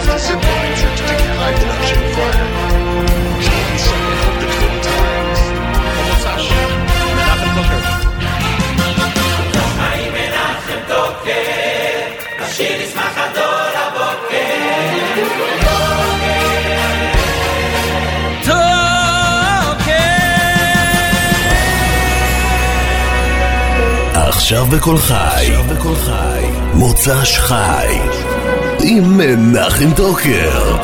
was the symbol used to hide the Russian fire. John sang from the twin times. Mosash, Menachem Toker. Menachem Toker, השיר ישמח הדור הבוקר. עכשיו בכל חי, מוצ"ש חי, עם מנחם טוקר.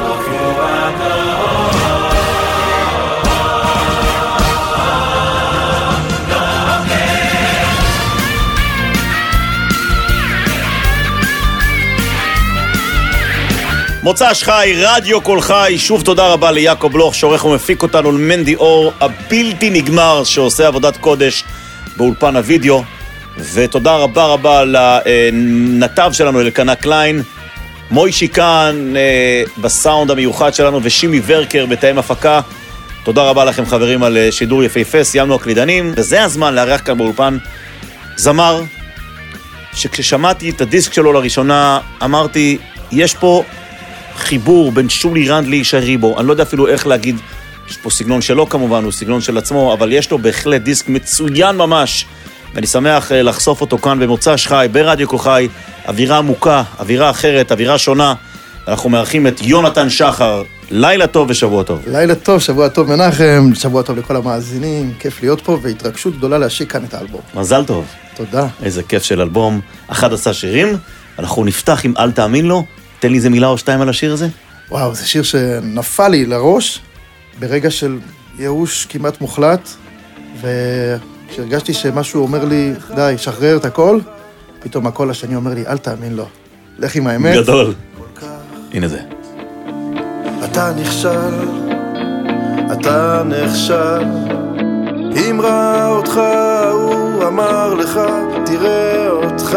מוצ"ש חי, רדיו כל חי, שוב תודה רבה ליעקב לוך שעורך ומפיק אותנו, למנדי אור הבלתי נגמר שעושה עבודת קודש באולפן הוידאו, ותודה רבה לנתב שלנו אלקנה קליין, מוישי כאן בסאונד המיוחד שלנו ושימי ורקר בתאם הפקה. תודה רבה לכם חברים על שידור יפהפה, סיימנו הקלידנים, וזה הזמן לארח כאן באולפן זמר שכששמעתי את הדיסק שלו לראשונה אמרתי יש פה חיבור בין שולי רנד לישי ריבו, אני לא יודע אפילו איך להגיד, יש פה סגנון שלו כמובן, הוא סגנון של עצמו, אבל יש לו בהחלט דיסק מצוין ממש, ואני שמח לחשוף אותו כאן במוצ"ש חי, ברדיו כל חי, אווירה עמוקה, אווירה אחרת, אווירה שונה. אנחנו מארחים את יונתן שחר. לילה טוב ושבוע טוב. לילה טוב, שבוע טוב מנחם, שבוע טוב לכל המאזינים, כיף להיות פה והתרגשות גדולה להשיק כאן את האלבום. מזל טוב. תודה. איזה כיף של אלבום, 11 שירים, אנחנו נפתח עם אל תאמין לו, תן לי איזה מילה או שתיים על השיר הזה. וואו, זה שיר שנפל לי לראש, ברגע של ייאוש כמעט מוחלט, וכשהרגשתי שמשהו אומר לי, די, שחרר את הכל, פתאום הקול השני אומר לי, אל תאמין לו. לך עם האמת. גדול. הנה זה. אתה נכשל, אתה נכשל, אם ראה אותך, הוא אמר לך, תראה אותך.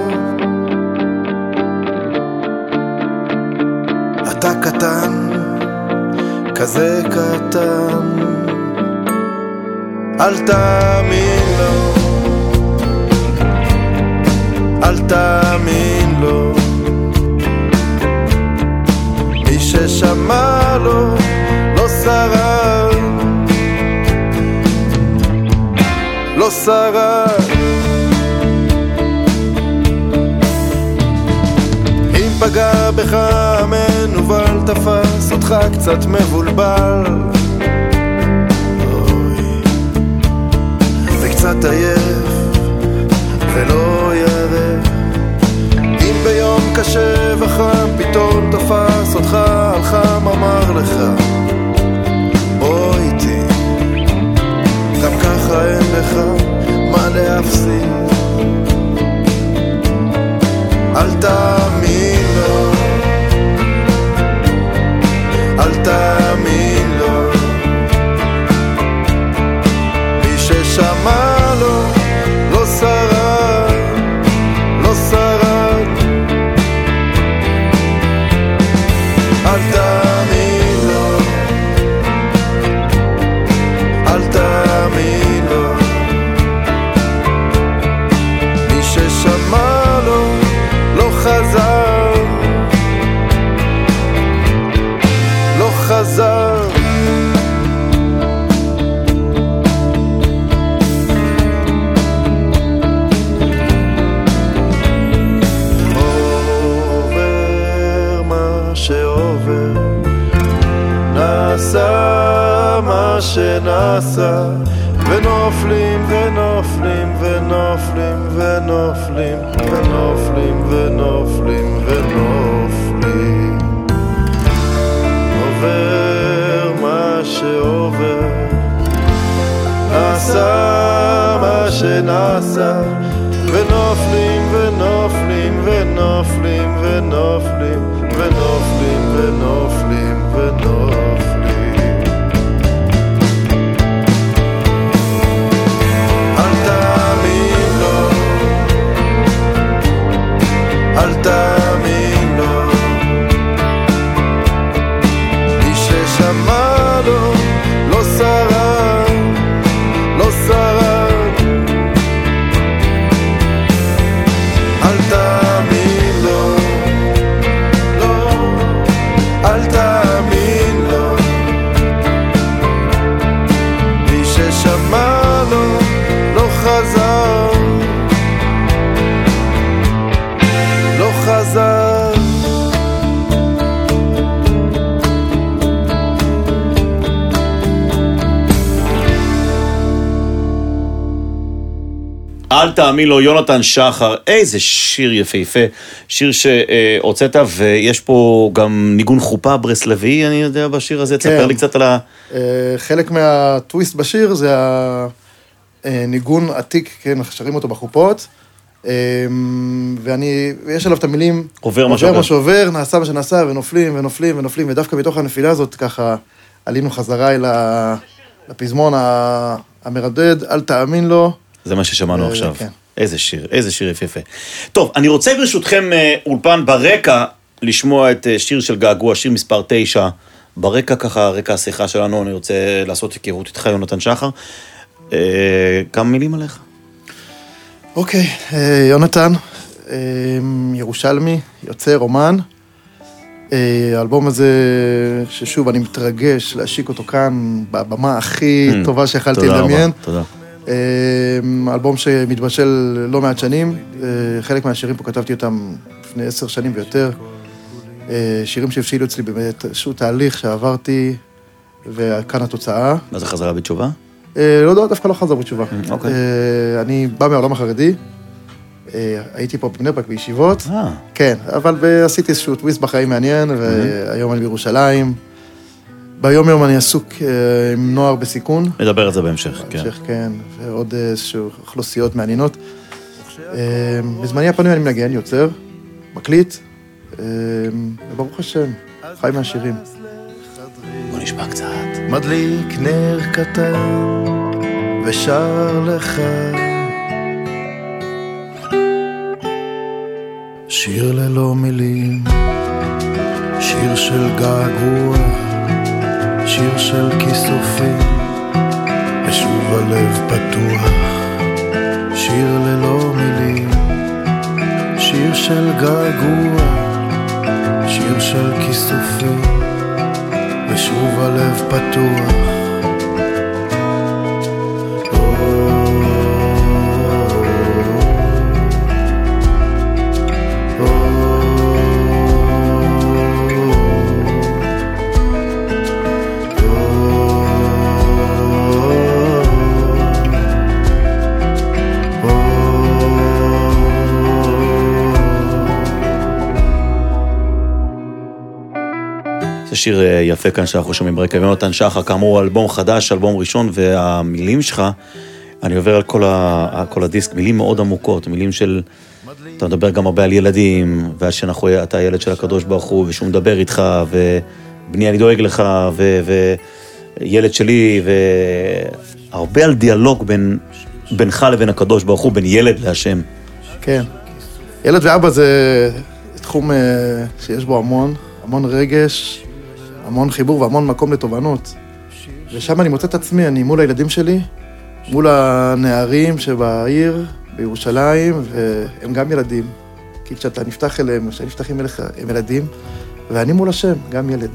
אתה קטן, כזה קטן, אל תאמין לו, אל תאמין לו, מי ששמע לו לא שרד, לא שרד. אם פגע בך מנובל, תפס אותך קצת מבולבל, וקצת עייף ולא ירף. אם ביום קשה וחם פתאום תפס אותך על חם, אמר לך בוא איתי, גם ככה אין לך מה להפסיד. אל תאמין לו, אל תאמין לו, מי ששמע לו לא שרד, לא שרד. אל תאמין לו, אל תאמין לו, מי ששמע לו לא חזר, לא חזר. עובר מה שעובר, נעשה מה שנעשה, ונופלים ונופלים ונופלים ונופלים ונופלים ונופלים ונופלים. עובר מה שעובר, נעשה מה שנעשה, ונופלים ונופלים ונופלים ונופלים ונופלים ונופלים ונופלים. אל תאמין לו, מי ששמע לו לא שרד, לא שרד. אל תאמין לו, לא, אל תאמין לו, יונתן שחר, איזה שיר יפהפה, שיר שהוצאת, ויש פה גם ניגון חופה ברסלבי, אני יודע, בשיר הזה, תספר לי קצת על ה... חלק מהטוויסט בשיר זה הניגון עתיק, כן, שרים אותו בחופות, ויש עליו את המילים, עובר מה שעובר, נעשה מה שנעשה, ונופלים, ונופלים, ונופלים, ודווקא בתוך הנפילה הזאת, ככה, עלינו חזרה אל לפזמון המרדד, אל תאמין לו. זה מה ששמענו עכשיו. כן. איזה שיר יפה. טוב, אני רוצה ברשותכם אולפן ברקע, לשמוע את שיר של געגוע, שיר מספר 9, ברקע ככה, רקע השיחה שלנו, אני רוצה לעשות היכרות איתך, יונתן שחר. כמה מילים עליך? אוקיי, יונתן, ירושלמי, יוצר, אומן. האלבום הזה, ששוב, אני מתרגש להשיק אותו כאן, בבמה הכי טובה שיכלתי לדמיין. תודה רבה. אלבום שמתבשל לא מעט שנים, חלק מהשירים פה כתבתי אותם לפני 10 שנים ויותר. שירים שהבשילו אצלי באמת, איזשהו תהליך שעברתי, וכאן התוצאה. מה זה חזרה בתשובה? לא, דווקא לא חזר בתשובה. אוקיי. אני בא מהעולם החרדי, הייתי פה בבני ברק בישיבות, כן, אבל עשיתי איזשהו טוויסט בחיים מעניין, והיום אני בירושלים. ביום אני עסוק עם נוער בסיכון. נדבר על זה בהמשך, כן. בהמשך, כן, ועוד איזשהו אוכלוסיות מעניינות. בזמני הפנוי אני מנגן, יוצר, מקליט, וברוך השם, חי מהשירים. בוא נשמע קצת. מדליק נר קטן ושר לך שיר ללא מילים, שיר של געגוע, שיר של כיסופים, ושוב הלב פתוח, שיר ללא מילים, שיר של געגוע, שיר של כיסופים, ושוב הלב פתוח. שיר יפה כאן שאנחנו שומעים ברקע, יונתן שחר, כאמור אלבום חדש, אלבום ראשון, והמילים שלך, אני עובר על כל הדיסק, מילים מאוד עמוקות, מילים של, אתה מדבר גם הרבה על ילדים, ועד אתה הילד של הקדוש ברוך הוא, ושהוא מדבר איתך, ובני אני דואג לך, וילד שלי, והרבה על דיאלוג בינך לבין הקדוש ברוך הוא, בין ילד להשם. כן, ילד ואבא זה תחום שיש בו המון רגש, המון חיבור והמון מקום לתובנות. ושם אני מוצא את עצמי, אני מול הילדים שלי, מול הנערים שבעיר, בירושלים, והם גם ילדים. כי כשאתה נפתח אליהם, כשאתה נפתחים אליך, הם ילדים, ואני מול השם, גם ילד.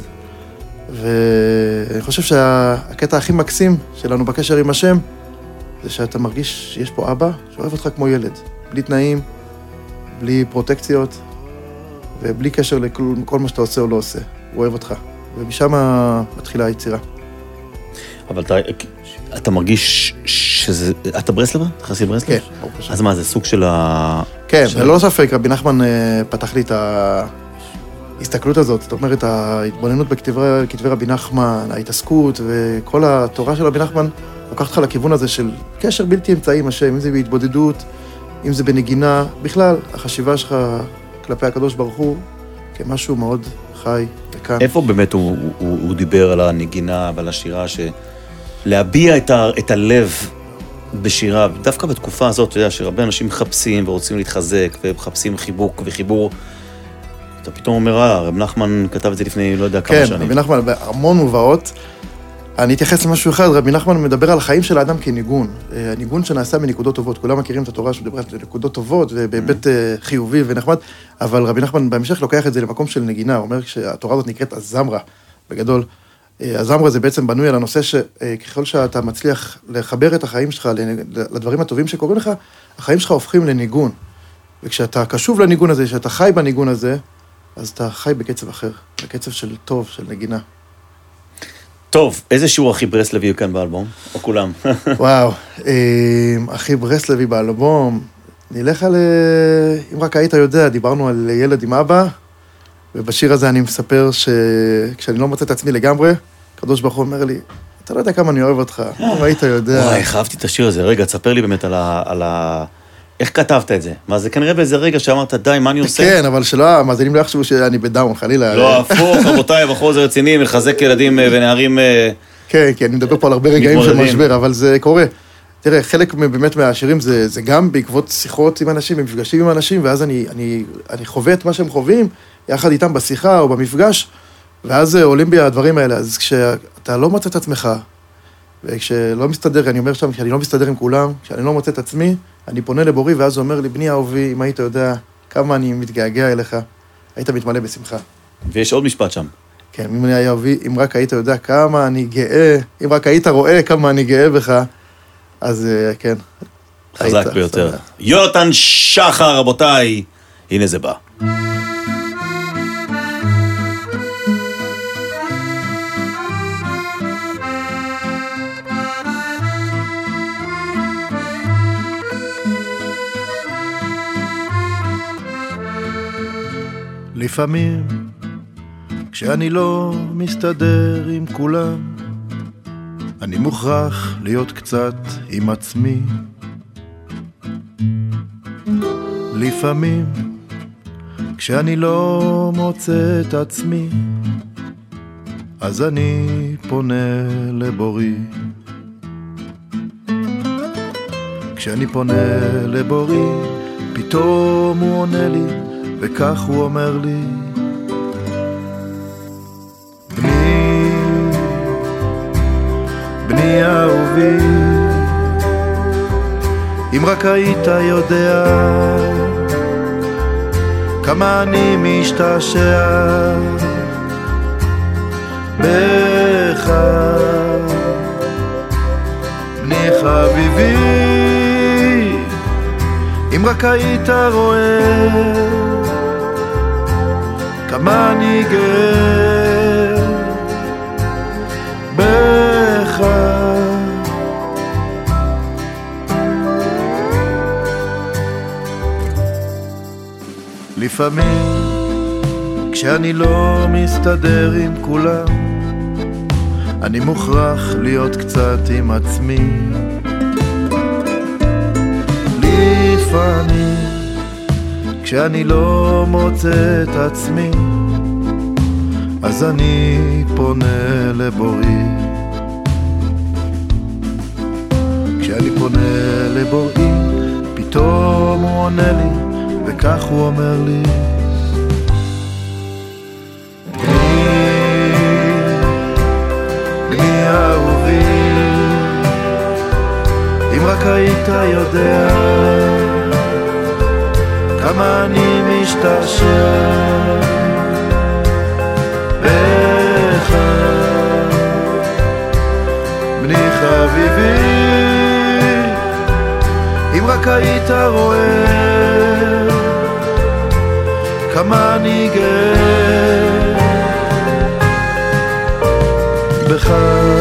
ואני חושב שהקטע הכי מקסים שלנו בקשר עם השם, זה שאתה מרגיש שיש פה אבא שאוהב אותך כמו ילד. בלי תנאים, בלי פרוטקציות, ובלי קשר לכל מה שאתה עושה או לא עושה. הוא אוהב אותך. ומשם מתחילה היצירה. אבל אתה מרגיש שזה... אתה ברסלב? אתה חסי ברסלב? כן, ברוך השם. אז מה, זה סוג של ה... כן, ללא ספק, רבי נחמן פתח לי את ההסתכלות הזאת. זאת אומרת, ההתבוננות בכתבי רבי נחמן, ההתעסקות וכל התורה של רבי נחמן, לוקחת לך לכיוון הזה של קשר בלתי אמצעי עם השם, אם זה בהתבודדות, אם זה בנגינה. בכלל, החשיבה שלך כלפי הקדוש ברוך הוא, כמשהו מאוד חי וכאן. איפה באמת הוא דיבר על הנגינה ועל השירה, להביע את הלב בשירה, דווקא בתקופה הזאת, אתה יודע, שהרבה אנשים מחפשים ורוצים להתחזק, ומחפשים חיבוק וחיבור. אתה פתאום אומר, רב נחמן כתב את זה לפני לא יודע כמה שנים. כן, רבי נחמן בהמון מובאות. אני אתייחס למשהו אחד, רבי נחמן מדבר על החיים של האדם כניגון. הניגון שנעשה מנקודות טובות. כולם מכירים את התורה שמדברת על נקודות טובות, ובהיבט חיובי ונחמד, אבל רבי נחמן בהמשך לוקח את זה למקום של נגינה. הוא אומר שהתורה הזאת נקראת הזמרה, בגדול. הזמרה זה בעצם בנוי על הנושא שככל שאתה מצליח לחבר את החיים שלך לדברים הטובים שקורים לך, החיים שלך הופכים לניגון. וכשאתה קשוב לניגון הזה, כשאתה חי בניגון הזה, אז אתה חי בקצב אחר, בקצב של טוב, של נגינה. טוב, איזה שיעור הכי ברסלבי כאן באלבום? או כולם? וואו, הכי ברסלבי באלבום, נלך על... אם רק היית יודע, דיברנו על ילד עם אבא, ובשיר הזה אני מספר שכשאני לא מוצא את עצמי לגמרי, הקדוש ברוך הוא אומר לי, אתה לא יודע כמה אני אוהב אותך, אם היית יודע... וואי, חייבתי את השיר הזה. רגע, תספר לי באמת על איך כתבת את זה? מה, זה כנראה באיזה רגע שאמרת, די, מה אני עושה? כן, אבל שלא, המאזינים לא יחשבו שאני בדאון, חלילה. לא, הפוך, רבותיי, בחור זה רציני, מחזק ילדים ונערים... כן, אני מדבר פה על הרבה רגעים של משבר, אבל זה קורה. תראה, חלק באמת מהשירים זה גם בעקבות שיחות עם אנשים, במפגשים עם אנשים, ואז אני חווה את מה שהם חווים, יחד איתם בשיחה או במפגש, ואז עולים בי הדברים האלה. אז כשאתה לא מוצא את עצמך, וכשלא מסתדר, אני אומר שם, כשאני לא מסתדר עם כולם, כשאני לא מוצא את עצמי, אני פונה לבורי, ואז הוא אומר לי, בני אהובי, אם היית יודע כמה אני מתגעגע אליך, היית מתמלא בשמחה. ויש עוד משפט שם. כן, אם רק היית יודע כמה אני גאה, אם רק היית רואה כמה אני גאה בך, אז כן. חזק ביותר. יונתן שחר, רבותיי, הנה זה בא. לפעמים, כשאני לא מסתדר עם כולם, אני מוכרח להיות קצת עם עצמי. לפעמים, כשאני לא מוצא את עצמי, אז אני פונה לבורי. כשאני פונה לבורי, פתאום הוא עונה לי, וכך הוא אומר לי, בני אהובי, אם רק היית יודע כמה אני משתעשע בך, בני חביבי, אם רק היית רואה כמה אני גאה בך. לפעמים, כשאני לא מסתדר עם כולם, אני מוכרח להיות קצת עם עצמי. לפעמים, כשאני לא מוצא את עצמי, אז אני פונה לבורי. כשאני פונה לבורי, פתאום הוא עונה לי, וכך הוא אומר לי, בני אהובי, אם רק היית יודע כמה אני משתעשע בך, בני חביבי, אם רק היית רואה כמה אני גאה בך.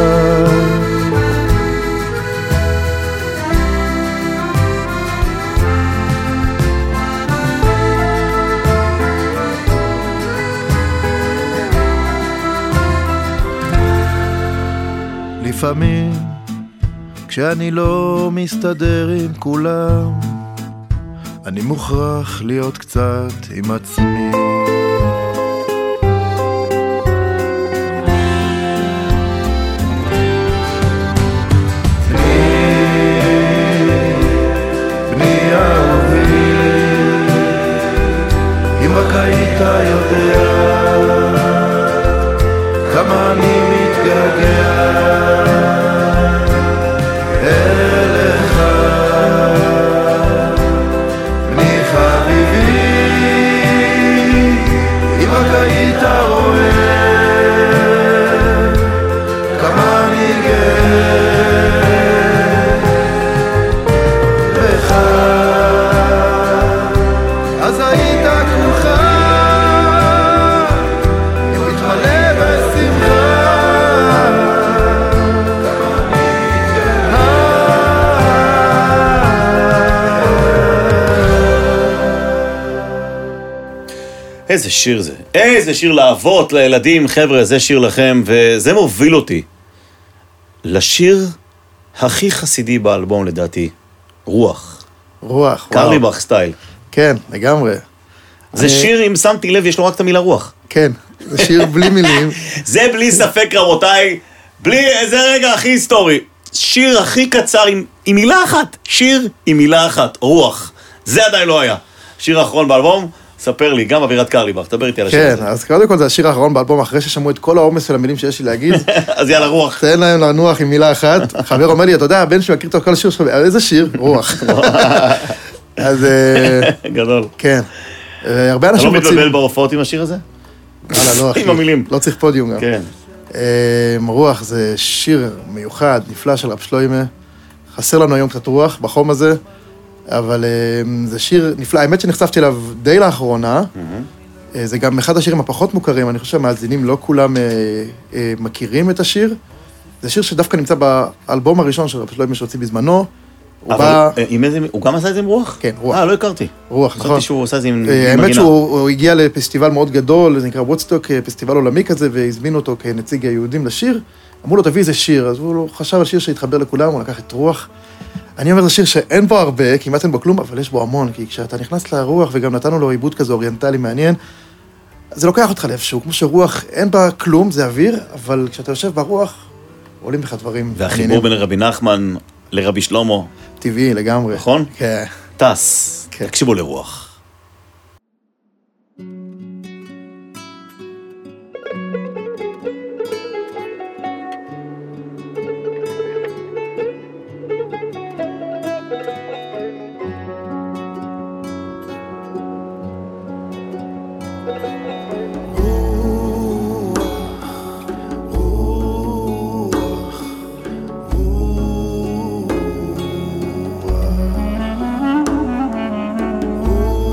לפעמים, כשאני לא מסתדר עם כולם, אני מוכרח להיות קצת עם עצמי. בני אהובי, אם רק היית יודע כמה אני מתגעגע אליך, בני חביבי, אם רק היית רואה כמה אני גאה בך, אז היית כולך מתמלא בשמחה. איזה שיר זה. איזה שיר לאבות, לילדים, חבר'ה, זה שיר לכם, וזה מוביל אותי לשיר הכי חסידי באלבום לדעתי, רוח. רוח, קרליבך סטייל. כן, לגמרי. זה שיר, אם שמתי לב, יש לו רק את המילה רוח. כן, זה שיר בלי מילים. זה בלי ספק, רבותיי, זה רגע הכי היסטורי. שיר הכי קצר עם מילה אחת. שיר עם מילה אחת, רוח. זה עדיין לא היה. שיר האחרון באלבום, ספר לי, גם אווירת קרליבך, תדבר איתי על השיר הזה. כן, אז קודם כל זה השיר האחרון באלבום, אחרי ששמעו את כל העומס של המילים שיש לי להגיד. אז יאללה, רוח. תן להם לנוח עם מילה אחת. חבר אומר לי, אתה יודע, הבן שלי מכיר את כל השיר שלו, איזה שיר? רוח. אז... גדול. כן. הרבה אתה אנשים לא רוצים... מתבלבל בהופעות עם השיר הזה? הלאה, לא, אחי. עם המילים. לא צריך פודיום גם. כן. רוח זה שיר מיוחד, נפלא של רב שלוימה. חסר לנו היום קצת רוח בחום הזה, אבל זה שיר נפלא. האמת שנחשפתי אליו די לאחרונה. זה גם אחד השירים הפחות מוכרים, אני חושב שהמאזינים לא כולם מכירים את השיר. זה שיר שדווקא נמצא באלבום הראשון של רב שלוימה שהוציא בזמנו. אבל הוא גם עשה את זה עם רוח? כן, רוח. לא הכרתי. רוח, נכון. חשבתי שהוא עשה את זה עם מגינה. האמת שהוא הגיע לפסטיבל מאוד גדול, זה נקרא וודסטוק, פסטיבל עולמי כזה, והזמינו אותו כנציג היהודים לשיר. אמרו לו, תביא איזה שיר, אז הוא חשב על שיר שהתחבר לכולם, הוא לקח את רוח. אני אומר, זה שיר שאין בו הרבה, כמעט אין בו כלום, אבל יש בו המון, כי כשאתה נכנס לרוח, וגם נתנו לו עיבוד כזה אוריינטלי מעניין, זה לוקח אותך לאיפשהו, כמו שרוח אין בה כלום, זה אוויר, אבל כשאתה יושב ברוח, עולים לך דברים. והחיבור בין רבי נחמן לרבי שלמה. טבעי, לגמרי. נכון? כן. טס. כן. תקשיבו לרוח. Ooh.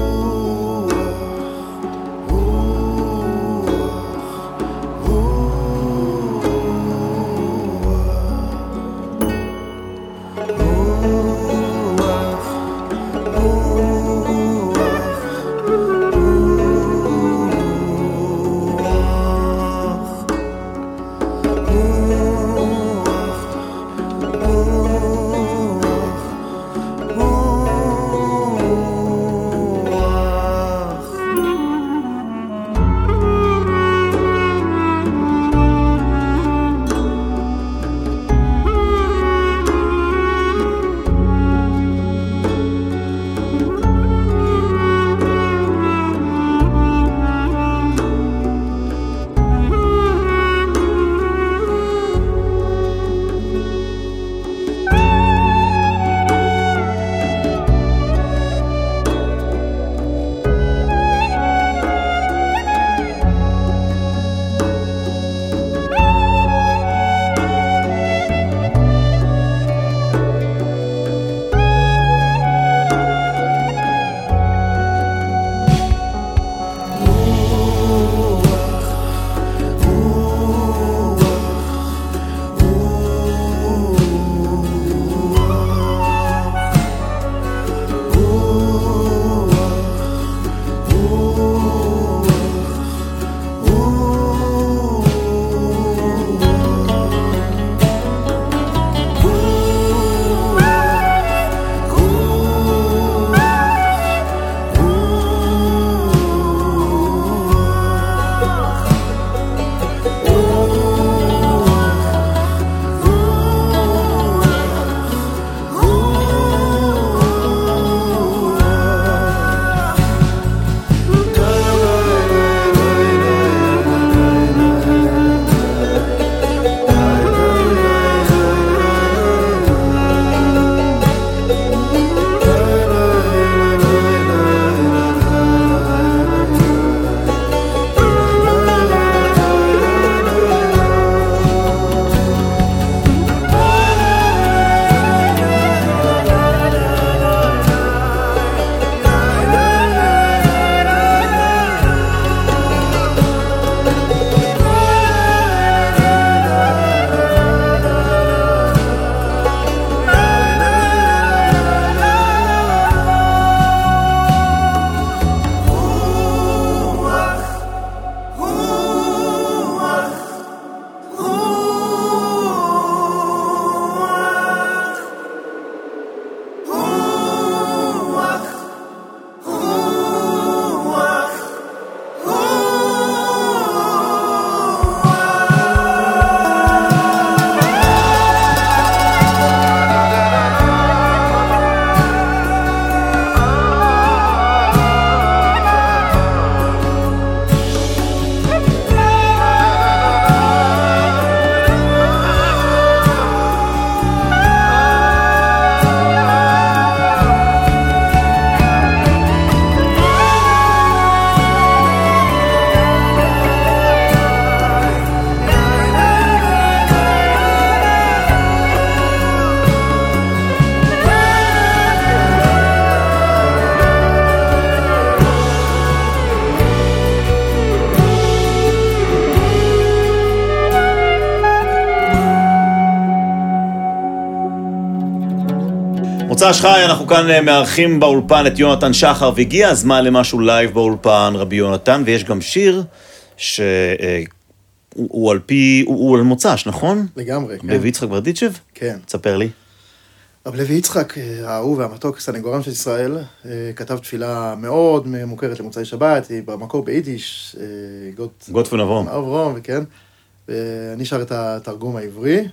מוצ"ש חי, אנחנו כאן מארחים באולפן את יונתן שחר, והגיע הזמן למשהו לייב באולפן, רבי יונתן, ויש גם שיר שהוא על מוצ"ש, נכון? לגמרי, כן. לוי יצחק ברדיצ'ב? כן. תספר לי. רב לוי יצחק, האהוב והמתוק, סנגורם של ישראל, כתב תפילה מאוד מוכרת למוצאי שבת, היא במקור ביידיש, גוט ונבום. אברום, כן. ואני שר את התרגום העברי.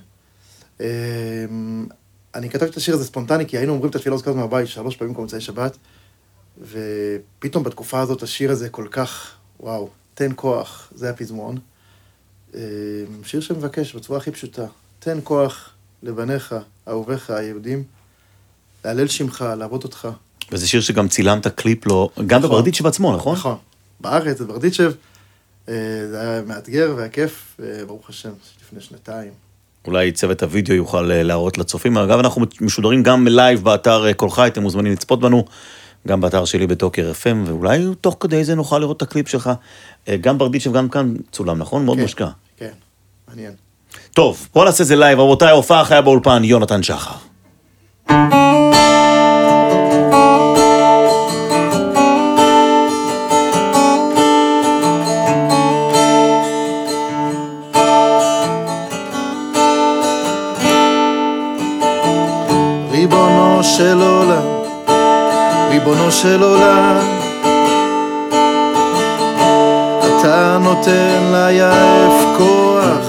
אני כתבתי את השיר הזה ספונטני, כי היינו אומרים את התפילה הזאת כזאת מהבית 3 פעמים כל מוצאי שבת, ופתאום בתקופה הזאת השיר הזה כל כך, וואו, תן כוח, זה הפזמון. שיר שמבקש בצורה הכי פשוטה, תן כוח לבניך, אהוביך, היהודים, להלל שמך, לעבוד אותך. וזה שיר שגם צילמת קליפ לו, גם בברדיצ'ב עצמו, נכון? נכון. בארץ, בברדיצ'ב, זה היה מאתגר והכיף, ברוך השם, לפני 2 אולי צוות הוידאו יוכל להראות לצופים. אגב, אנחנו משודרים גם לייב באתר כל חי, אתם מוזמנים לצפות בנו, גם באתר שלי בטוקר FM, ואולי תוך כדי זה נוכל לראות את הקליפ שלך. גם ברדיצ'ב, גם כאן צולם, נכון? מאוד מושקע. כן, מעניין. טוב, בואו נעשה זה לייב, רבותיי, ההופעה חיה באולפן, יונתן שחר. ריבונו של עולם, ריבונו של עולם, אתה נותן ליעף כוח.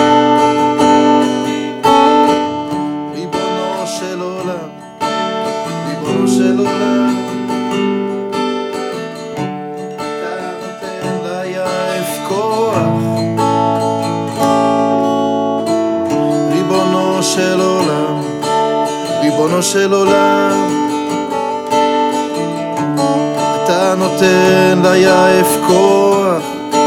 ריבונו של עולם, ריבונו של עולם, אתה נותן ליעף כוח. ריבונו של עולם, ריבונו של עולם, אתה נותן ליעף כוח.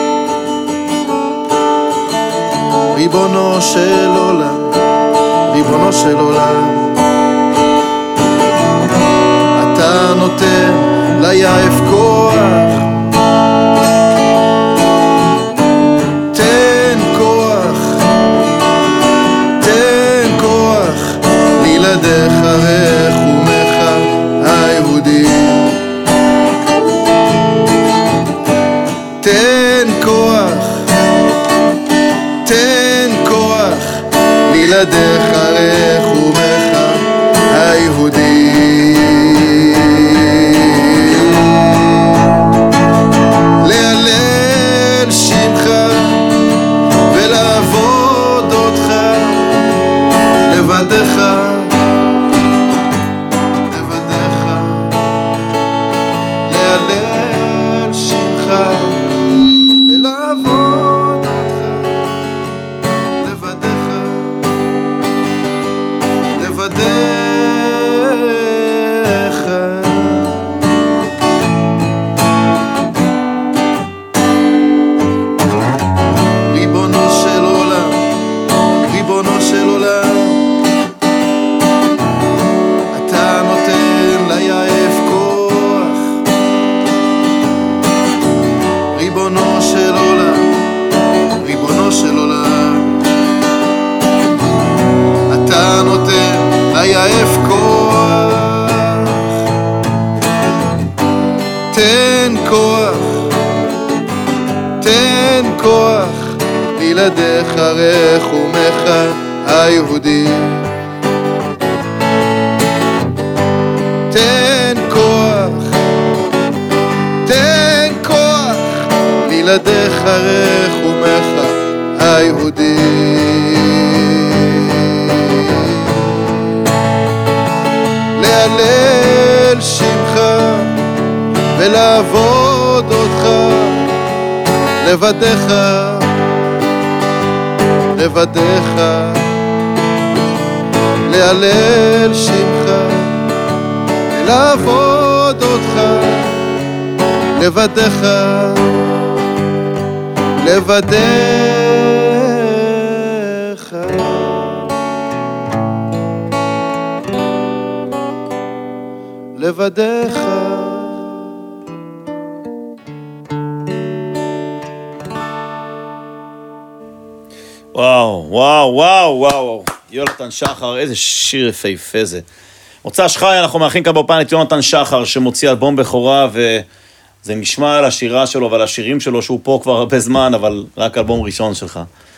ריבונו של עולם, ריבונו של עולם, אתה נותן ליעף כוח. תן כוח, תן כוח לילדיך רחומך היהודים. תן כוח, תן כוח לילדיך רחומך היהודים. להלל שמך ולעבוד אותך לבדך, לבדך. להלל שמך ולעבוד אותך לבדך, לבדך. ריבונו של עולם, ריבונו של עולם, אתה נותן ליעף כוח. ריבונו של עולם, ריבונו של עולם, אתה נותן ליעף כוח. תן כוח, תן כוח לילדיך רחומך היהודים. תן כוח, תן כוח לילדיך רחומך היהודים. להלל שמך ולעבוד אותך לבדך, לבדך. להלל שמך ולעבוד אותך לבדך, לבדך. לבדך. וואו, וואו, וואו, וואו. יונתן שחר, איזה שיר יפהפה זה. מוצ"ש חי, אנחנו מארחים כאן באופן את יונתן שחר, שמוציא אלבום בכורה, וזה נשמע על השירה שלו ועל השירים שלו, שהוא פה כבר הרבה זמן, אבל רק אלבום ראשון שלך.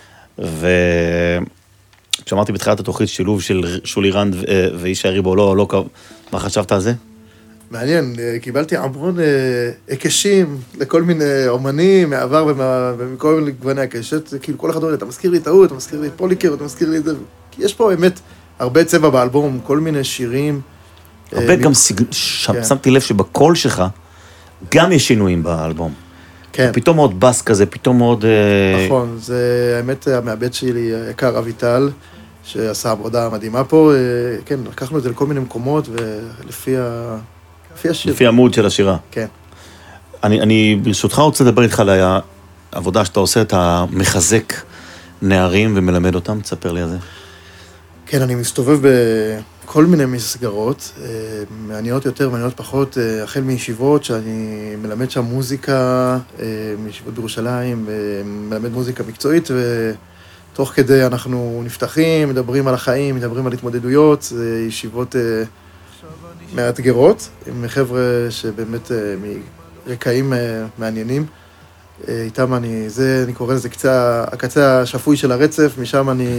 וכשאמרתי בתחילת התוכנית שילוב של שולי רנד ואיש הריבו, לא, מה חשבת על זה? מעניין, קיבלתי המון הקשים לכל מיני אומנים מעבר ומכל מיני גווני הקשת, כאילו כל אחד אומר, אתה מזכיר לי טעות, אתה מזכיר לי פוליקר, אתה מזכיר לי את זה, יש פה באמת הרבה צבע באלבום, כל מיני שירים. הרבה גם שמתי לב שבקול שלך גם יש שינויים באלבום. כן. פתאום מאוד בס כזה, פתאום מאוד... נכון, זה האמת המעבד שלי, היקר אביטל, שעשה עבודה מדהימה פה, כן, לקחנו את זה לכל מיני מקומות, ולפי השיר. לפי המוד של השירה. כן. אני ברשותך רוצה לדבר איתך על העבודה שאתה עושה, אתה מחזק נערים ומלמד אותם, תספר לי על זה. כן, אני מסתובב בכל מיני מסגרות, מעניינות יותר, מעניינות פחות, החל מישיבות שאני מלמד שם מוזיקה, מישיבות בירושלים, מלמד מוזיקה מקצועית, ותוך כדי אנחנו נפתחים, מדברים על החיים, מדברים על התמודדויות, ישיבות מאתגרות, עם חבר'ה שבאמת מרקעים מעניינים. איתם אני קורא לזה הקצה השפוי של הרצף, משם אני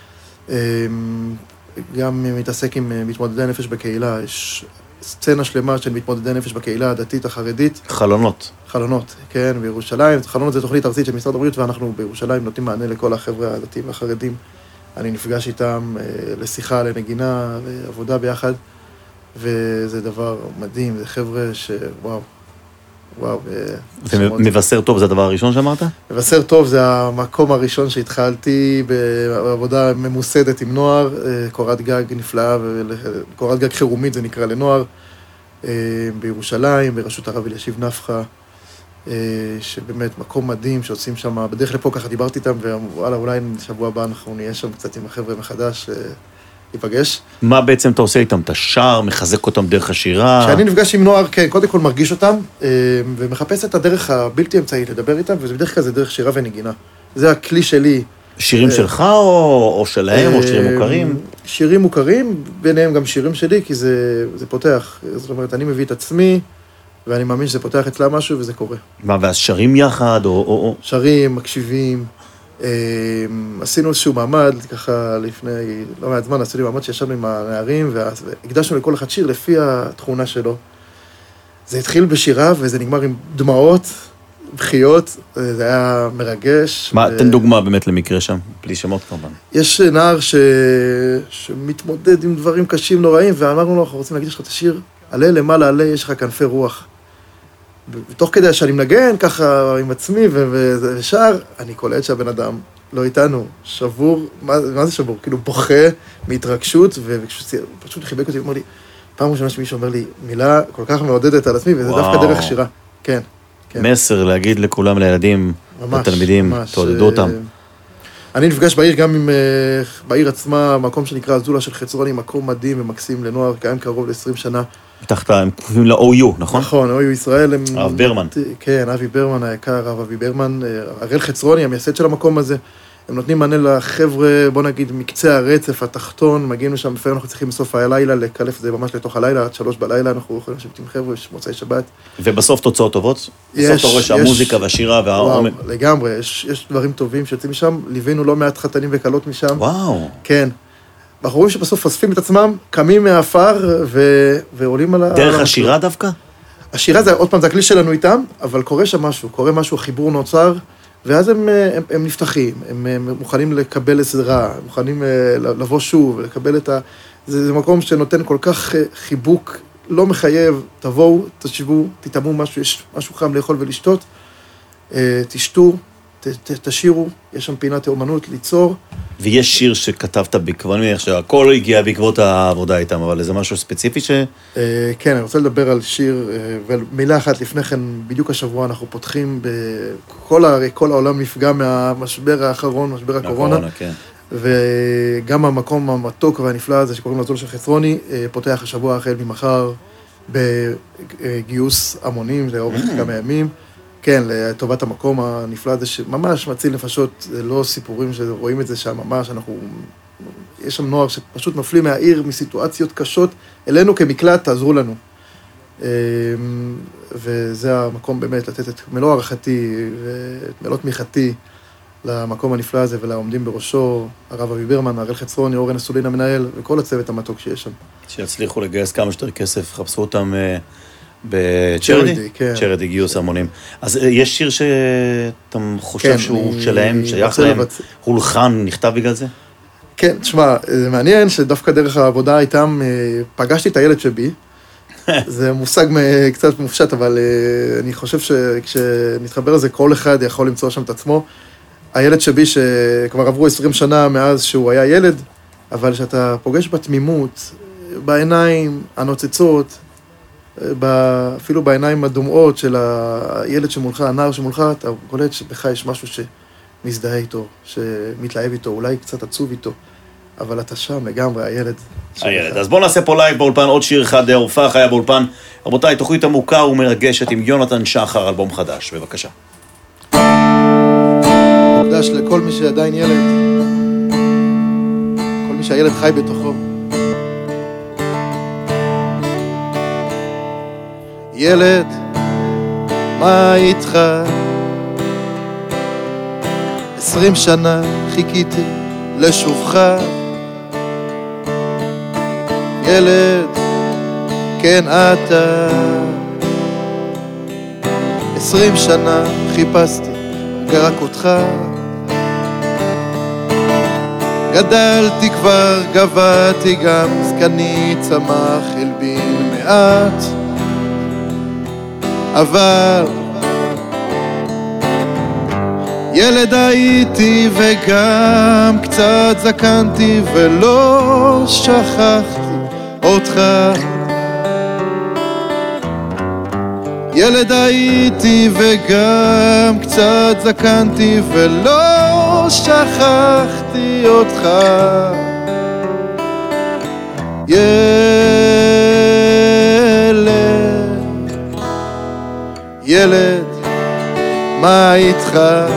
גם מתעסק עם מתמודדי נפש בקהילה. יש סצנה שלמה של מתמודדי נפש בקהילה הדתית החרדית. חלונות, כן, בירושלים. חלונות זה תוכנית ארצית של משרד הבריאות, ואנחנו בירושלים נותנים מענה לכל החבר'ה הדתיים והחרדים. אני נפגש איתם לשיחה, לנגינה, לעבודה ביחד, וזה דבר מדהים, זה חבר'ה שוואו. ומבשר טוב זה הדבר הראשון שאמרת? מבשר טוב זה המקום הראשון שהתחלתי בעבודה ממוסדת עם נוער, קורת גג נפלאה, קורת גג חירומית זה נקרא לנוער, בירושלים, ברשות הרב אלישיב נפחא, שבאמת מקום מדהים שעושים שם, בדרך לפה ככה דיברתי איתם, ווואלה, אולי שבוע הבא אנחנו נהיה שם קצת עם החבר'ה מחדש, ייפגש. מה בעצם אתה עושה איתם? אתה שר, מחזק אותם דרך השירה? כשאני נפגש עם נוער, כן, קודם כל מרגיש אותם, ומחפש את הדרך הבלתי אמצעית לדבר איתם, וזה בדרך כלל זה דרך שירה ונגינה. זה הכלי שלי. שירים שלך או שלהם, או שירים מוכרים? שירים מוכרים, ביניהם גם שירים שלי, כי זה פותח. זאת אומרת, אני מביא את עצמי, ואני מאמין שזה פותח אצלה משהו, וזה קורה. מה, ואז שרים יחד, או... שרים, מקשיבים. עשינו איזשהו מעמד, ככה לפני לא מעט זמן, עשינו מעמד שישבנו עם הנערים, והקדשנו לכל אחד שיר לפי התכונה שלו. זה התחיל בשירה, וזה נגמר עם דמעות, בחיות, זה היה מרגש. מה, תן דוגמה באמת למקרה שם, בלי שמות כמובן. יש נער שמתמודד עם דברים קשים נוראים, ואמרנו לו, אנחנו רוצים להגיד לך את השיר, עלה למעלה, עלה, יש לך כנפי רוח. ותוך כדי שאני מנגן ככה עם עצמי ושר, אני קולט שהבן אדם לא איתנו, שבור, מה זה שבור? כאילו בוכה מהתרגשות, ופשוט חיבק אותי, ואומר לי, פעם ראשונה שמישהו אומר לי, מילה כל כך מעודדת על עצמי, וזה דווקא דרך שירה. כן. מסר להגיד לכולם, לילדים, לתלמידים, תעודדו אותם. אני נפגש בעיר גם עם, בעיר עצמה, מקום שנקרא זולה של חצרוני, מקום מדהים ומקסים לנוער, קיים קרוב ל-20 שנה. תחת, הם כפופים ל-OU, נכון? נכון, OU ישראל. הרב ברמן. כן, אבי ברמן היקר, הרב אבי ברמן, הראל חצרוני, המייסד של המקום הזה. הם נותנים מענה לחבר'ה, בוא נגיד, מקצה הרצף, התחתון, מגיעים לשם, לפעמים אנחנו צריכים בסוף הלילה, לקלף זה ממש לתוך הלילה, עד 3 בלילה, אנחנו יכולים לשבת עם חבר'ה, יש מוצאי שבת. ובסוף תוצאות טובות? בסוף אתה רואה שהמוזיקה והשירה וואו, לגמרי, יש דברים טובים שיוצאים משם, ליווינו לא מעט חתנים וקלות משם. וואו. כן. אנחנו רואים שבסוף אוספים את עצמם, קמים מהאפר ועולים על דרך השירה דווקא? השירה זה, עוד פעם, זה הכלי שלנו איתם, אבל קורה שם משהו, קורה משהו, החיבור נוצר, ואז הם נפתחים, הם מוכנים לקבל עזרה, הם מוכנים לבוא שוב, לקבל את זה מקום שנותן כל כך חיבוק, לא מחייב, תבואו, תשבו, תטעמו משהו, יש משהו חם לאכול ולשתות, תשתו, תשירו, יש שם פינת אומנות, ליצור. ויש שיר שכתבת בעקבות, אני מניח שהכל הגיע בעקבות העבודה איתם, אבל איזה משהו ספציפי ש... כן, אני רוצה לדבר על שיר, ומילה אחת לפני כן, בדיוק השבוע אנחנו פותחים, כל העולם נפגע מהמשבר האחרון, משבר הקורונה, כן. וגם המקום המתוק והנפלא הזה שקוראים לו זול של חצרוני, פותח השבוע החל ממחר בגיוס המונים, לאורך כמה ימים. כן, לטובת המקום הנפלא הזה שממש מציל נפשות, זה לא סיפורים שרואים את זה שם, ממש אנחנו יש שם נוער שפשוט נופלים מהעיר, מסיטואציות קשות, אלינו כמקלט, תעזרו לנו. וזה המקום באמת לתת את מלוא הערכתי ואת מלוא תמיכתי למקום הנפלא הזה ולעומדים בראשו, הרב אבי ברמן, הראל חצרוני, אורן אסולין המנהל וכל הצוות המתוק שיש שם. שיצליחו לגייס כמה שיותר כסף, חפשו אותם בצ'רדי? כן. צ'רדי, גיוס המונים. אז יש שיר שאתה חושב שהוא שלהם, שייך להם, הולחן, נכתב בגלל זה? כן, תשמע, זה מעניין שדווקא דרך העבודה איתם פגשתי את הילד שבי, זה מושג קצת מופשט, אבל אני חושב שכשנתחבר לזה, כל אחד יכול למצוא שם את עצמו. הילד שבי שכבר עברו 20 שנה מאז שהוא היה ילד, אבל שאתה פוגש בתמימות, בעיניים הנוצצות, אפילו בעיניים הדומעות של הילד שמולך, הנער שמולך, אתה קולט שבך יש משהו שמזדהה איתו, שמתלהב איתו, אולי קצת עצוב איתו, אבל אתה שם לגמרי, הילד. אז בואו נעשה פה לייב באולפן, עוד שיר אחד, הופעה חיה באולפן. רבותיי, תוכנית עמוקה ומרגשת עם יונתן שחר, אלבום חדש, בבקשה. מוקדש לכל מי שעדיין ילד, כל מי שהילד חי בתוכו. ילד, מה איתך? 20 שנה חיכיתי לשובך. ילד, כן אתה. 20 שנה חיפשתי רק אותך. גדלתי כבר, גבעתי גם, זקני צמח הלבין מעט, אבל ילד הייתי וגם קצת זקנתי ולא שכחתי אותך. ילד הייתי וגם קצת זקנתי ולא שכחתי אותך. ילד, מה איתך?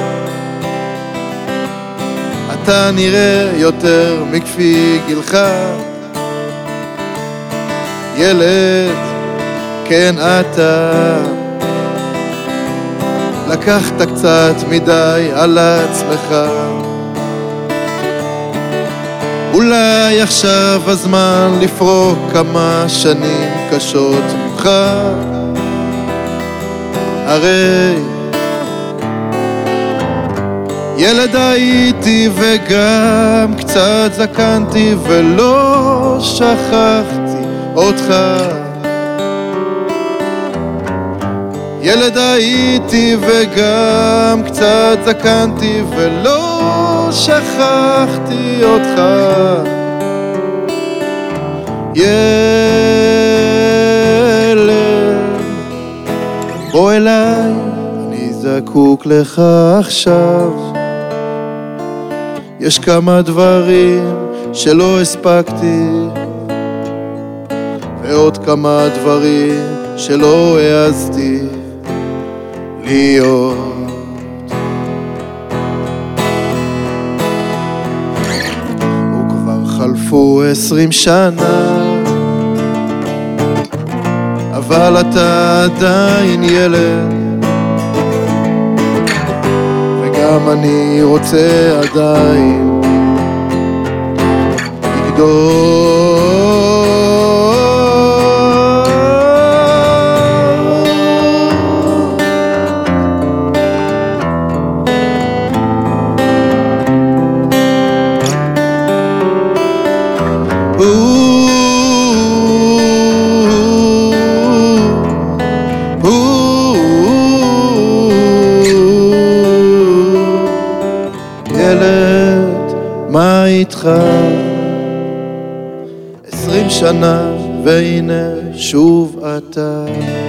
אתה נראה יותר מכפי גילך. ילד, כן אתה. לקחת קצת מדי על עצמך. אולי עכשיו הזמן לפרוק כמה שנים קשות ממך. הרי ילד הייתי וגם קצת זקנתי ולא שכחתי אותך. ילד הייתי וגם קצת זקנתי ולא שכחתי אותך. בוא אליי, אני זקוק לך עכשיו. יש כמה דברים שלא הספקתי, ועוד כמה דברים שלא העזתי להיות. וכבר חלפו 20 שנה, אבל אתה עדיין ילד, וגם אני רוצה עדיין לגדול. איתך 20 שנה והנה שוב אתה.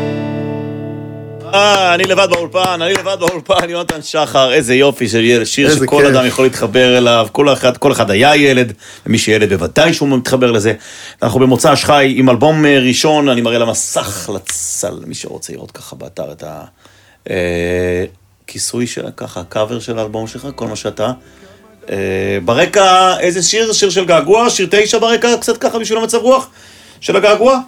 אני לבד באולפן, יונתן שחר, איזה יופי של שיר שכל אדם יכול להתחבר אליו, כל אחד היה ילד, ומי שילד בוודאי שהוא מתחבר לזה. אנחנו במוצא השחי עם אלבום ראשון, אני מראה למסך לצל, מי שרוצה לראות ככה באתר את הכיסוי של ככה, הקאבר של האלבום שלך, כל מה שאתה ברקע, איזה שיר? שיר של געגוע? שיר 9 ברקע? קצת ככה בשביל המצב רוח של הגעגוע?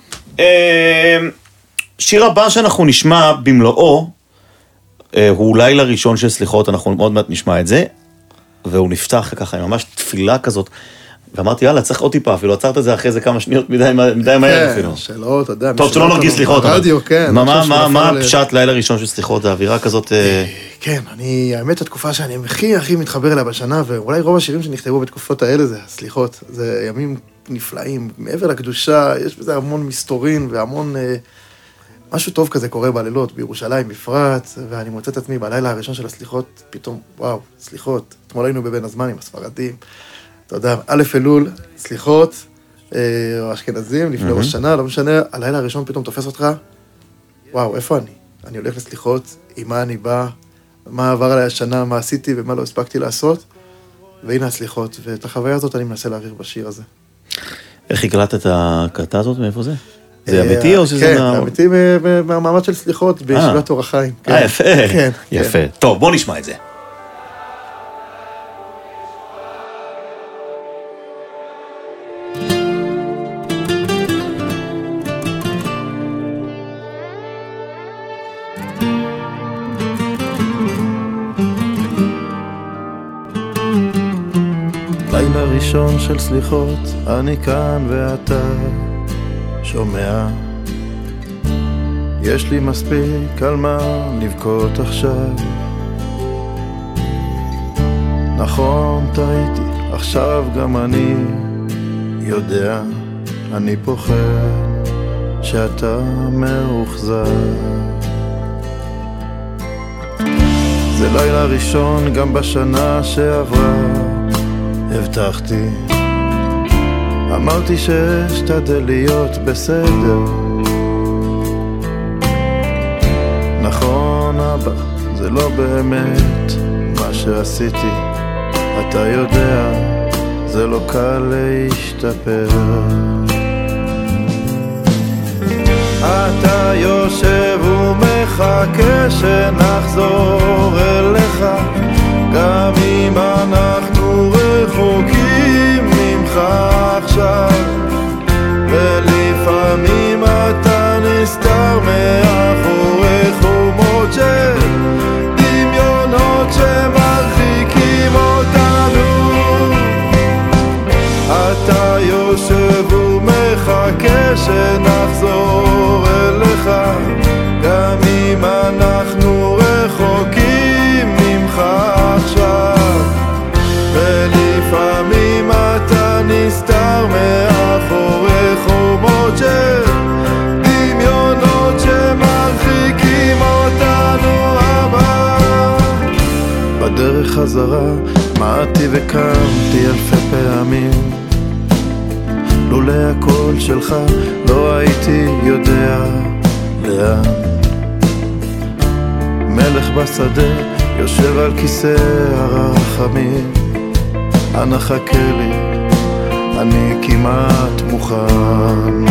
שיר הבא שאנחנו נשמע במלואו, הוא לילה ראשון של סליחות, אנחנו עוד מעט נשמע את זה, והוא נפתח ככה, עם ממש תפילה כזאת, ואמרתי, יאללה, צריך עוד טיפה, אפילו עצרת את זה אחרי זה כמה שניות מדי מהר אפילו. כן, שלא, אתה יודע. טוב, שלא נרגיש סליחות. ברדיו, כן. מה הפשט לילה ראשון של סליחות? זה אווירה כזאת... כן, האמת התקופה שאני הכי מתחבר אליה בשנה, ואולי רוב השירים שנכתבו בתקופות האלה זה סליחות. זה ימים נפלאים, מעבר לקדושה, יש בזה המון מסתורין והמון... משהו טוב כזה קורה בלילות, בירושלים בפרט, ואני מוצא את עצמי בלילה הראשון של הסליחות, פתאום, וואו, סליחות. אתמול היינו בבין הזמן עם הספרדים. אתה יודע, א' אלול, סליחות, או אשכנזים, לפני ראש שנה, לא משנה, הלילה הראשון פתאום תופס אותך, וואו, איפה אני? אני הולך לסליחות, עם מה אני בא, מה עבר עליי השנה, מה עשיתי ומה לא הספקתי לעשות, והנה הסליחות, ואת החוויה הזאת אני מנסה להעביר בשיר הזה. איך הקלטת את הקלטה הזאת? מאיפה זה? זה אמיתי או שזה... כן, זה אמיתי מהמעמד של סליחות, בישיבת אור החיים. יפה, יפה. טוב, בוא נשמע את זה. לילה ראשון של סליחות, אני כאן ואתה שומע. יש לי מספיק על מה לבכות עכשיו. נכון, טעיתי, עכשיו גם אני יודע, אני פוחד שאתה מאוחזר. זה לילה ראשון גם בשנה שעברה, הבטחתי, אמרתי שאשתדל להיות בסדר. נכון אבא, זה לא באמת מה שעשיתי, אתה יודע, זה לא קל להשתפר. אתה יושב ומחכה שנחזור אליך, גם אם אנחנו רחוקים ממך עכשיו, ולפעמים אתה נסתר מאחורי חומות של דמיונות שמרחיקים אותנו. אתה יושב ומחכה שנחזור אליך, גם אם אנחנו רחוקים ממך עכשיו, ולפעמים אתה נסתר מאחורי חומות של דמיונות שמרחיקים אותנו. אבא, בדרך חזרה מעתי וקמתי אלפי פעמים, לולא הקול שלך לא הייתי יודע לאן. מלך בשדה יושב על כיסא הרחמים, אנא חכה לי, אני כמעט מוכן.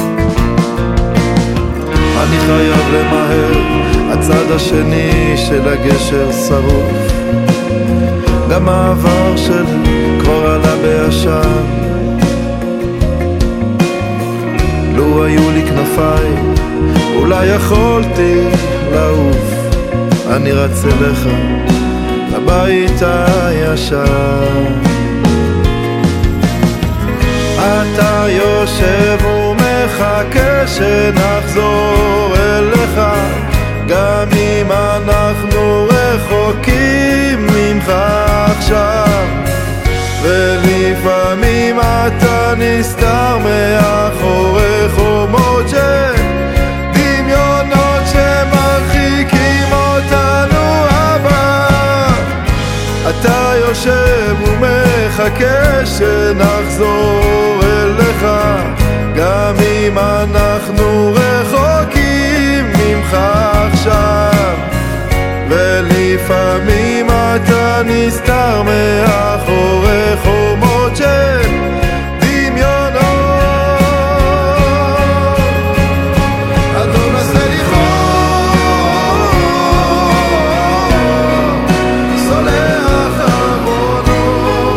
אני חייב למהר, הצד השני של הגשר שרוף, גם העבר שלי כבר עלה בעשן. לו היו לי כנפיים, אולי יכולתי לעוף, אני רץ אליך לבית הישן. אתה יושב ומחכה שנחזור אליך, גם אם אנחנו רחוקים ממך עכשיו, ולפעמים אתה נסתר מאחורי חומות של דמיונות שמרחיקים אותנו. אבא, אתה יושב ומחכה שנחזור אליך, גם אם אנחנו רחוקים ממך עכשיו, ולפעמים אתה נסתר מאחורי חומות של דמיונות. אדון הסליחות, סולח עוונות,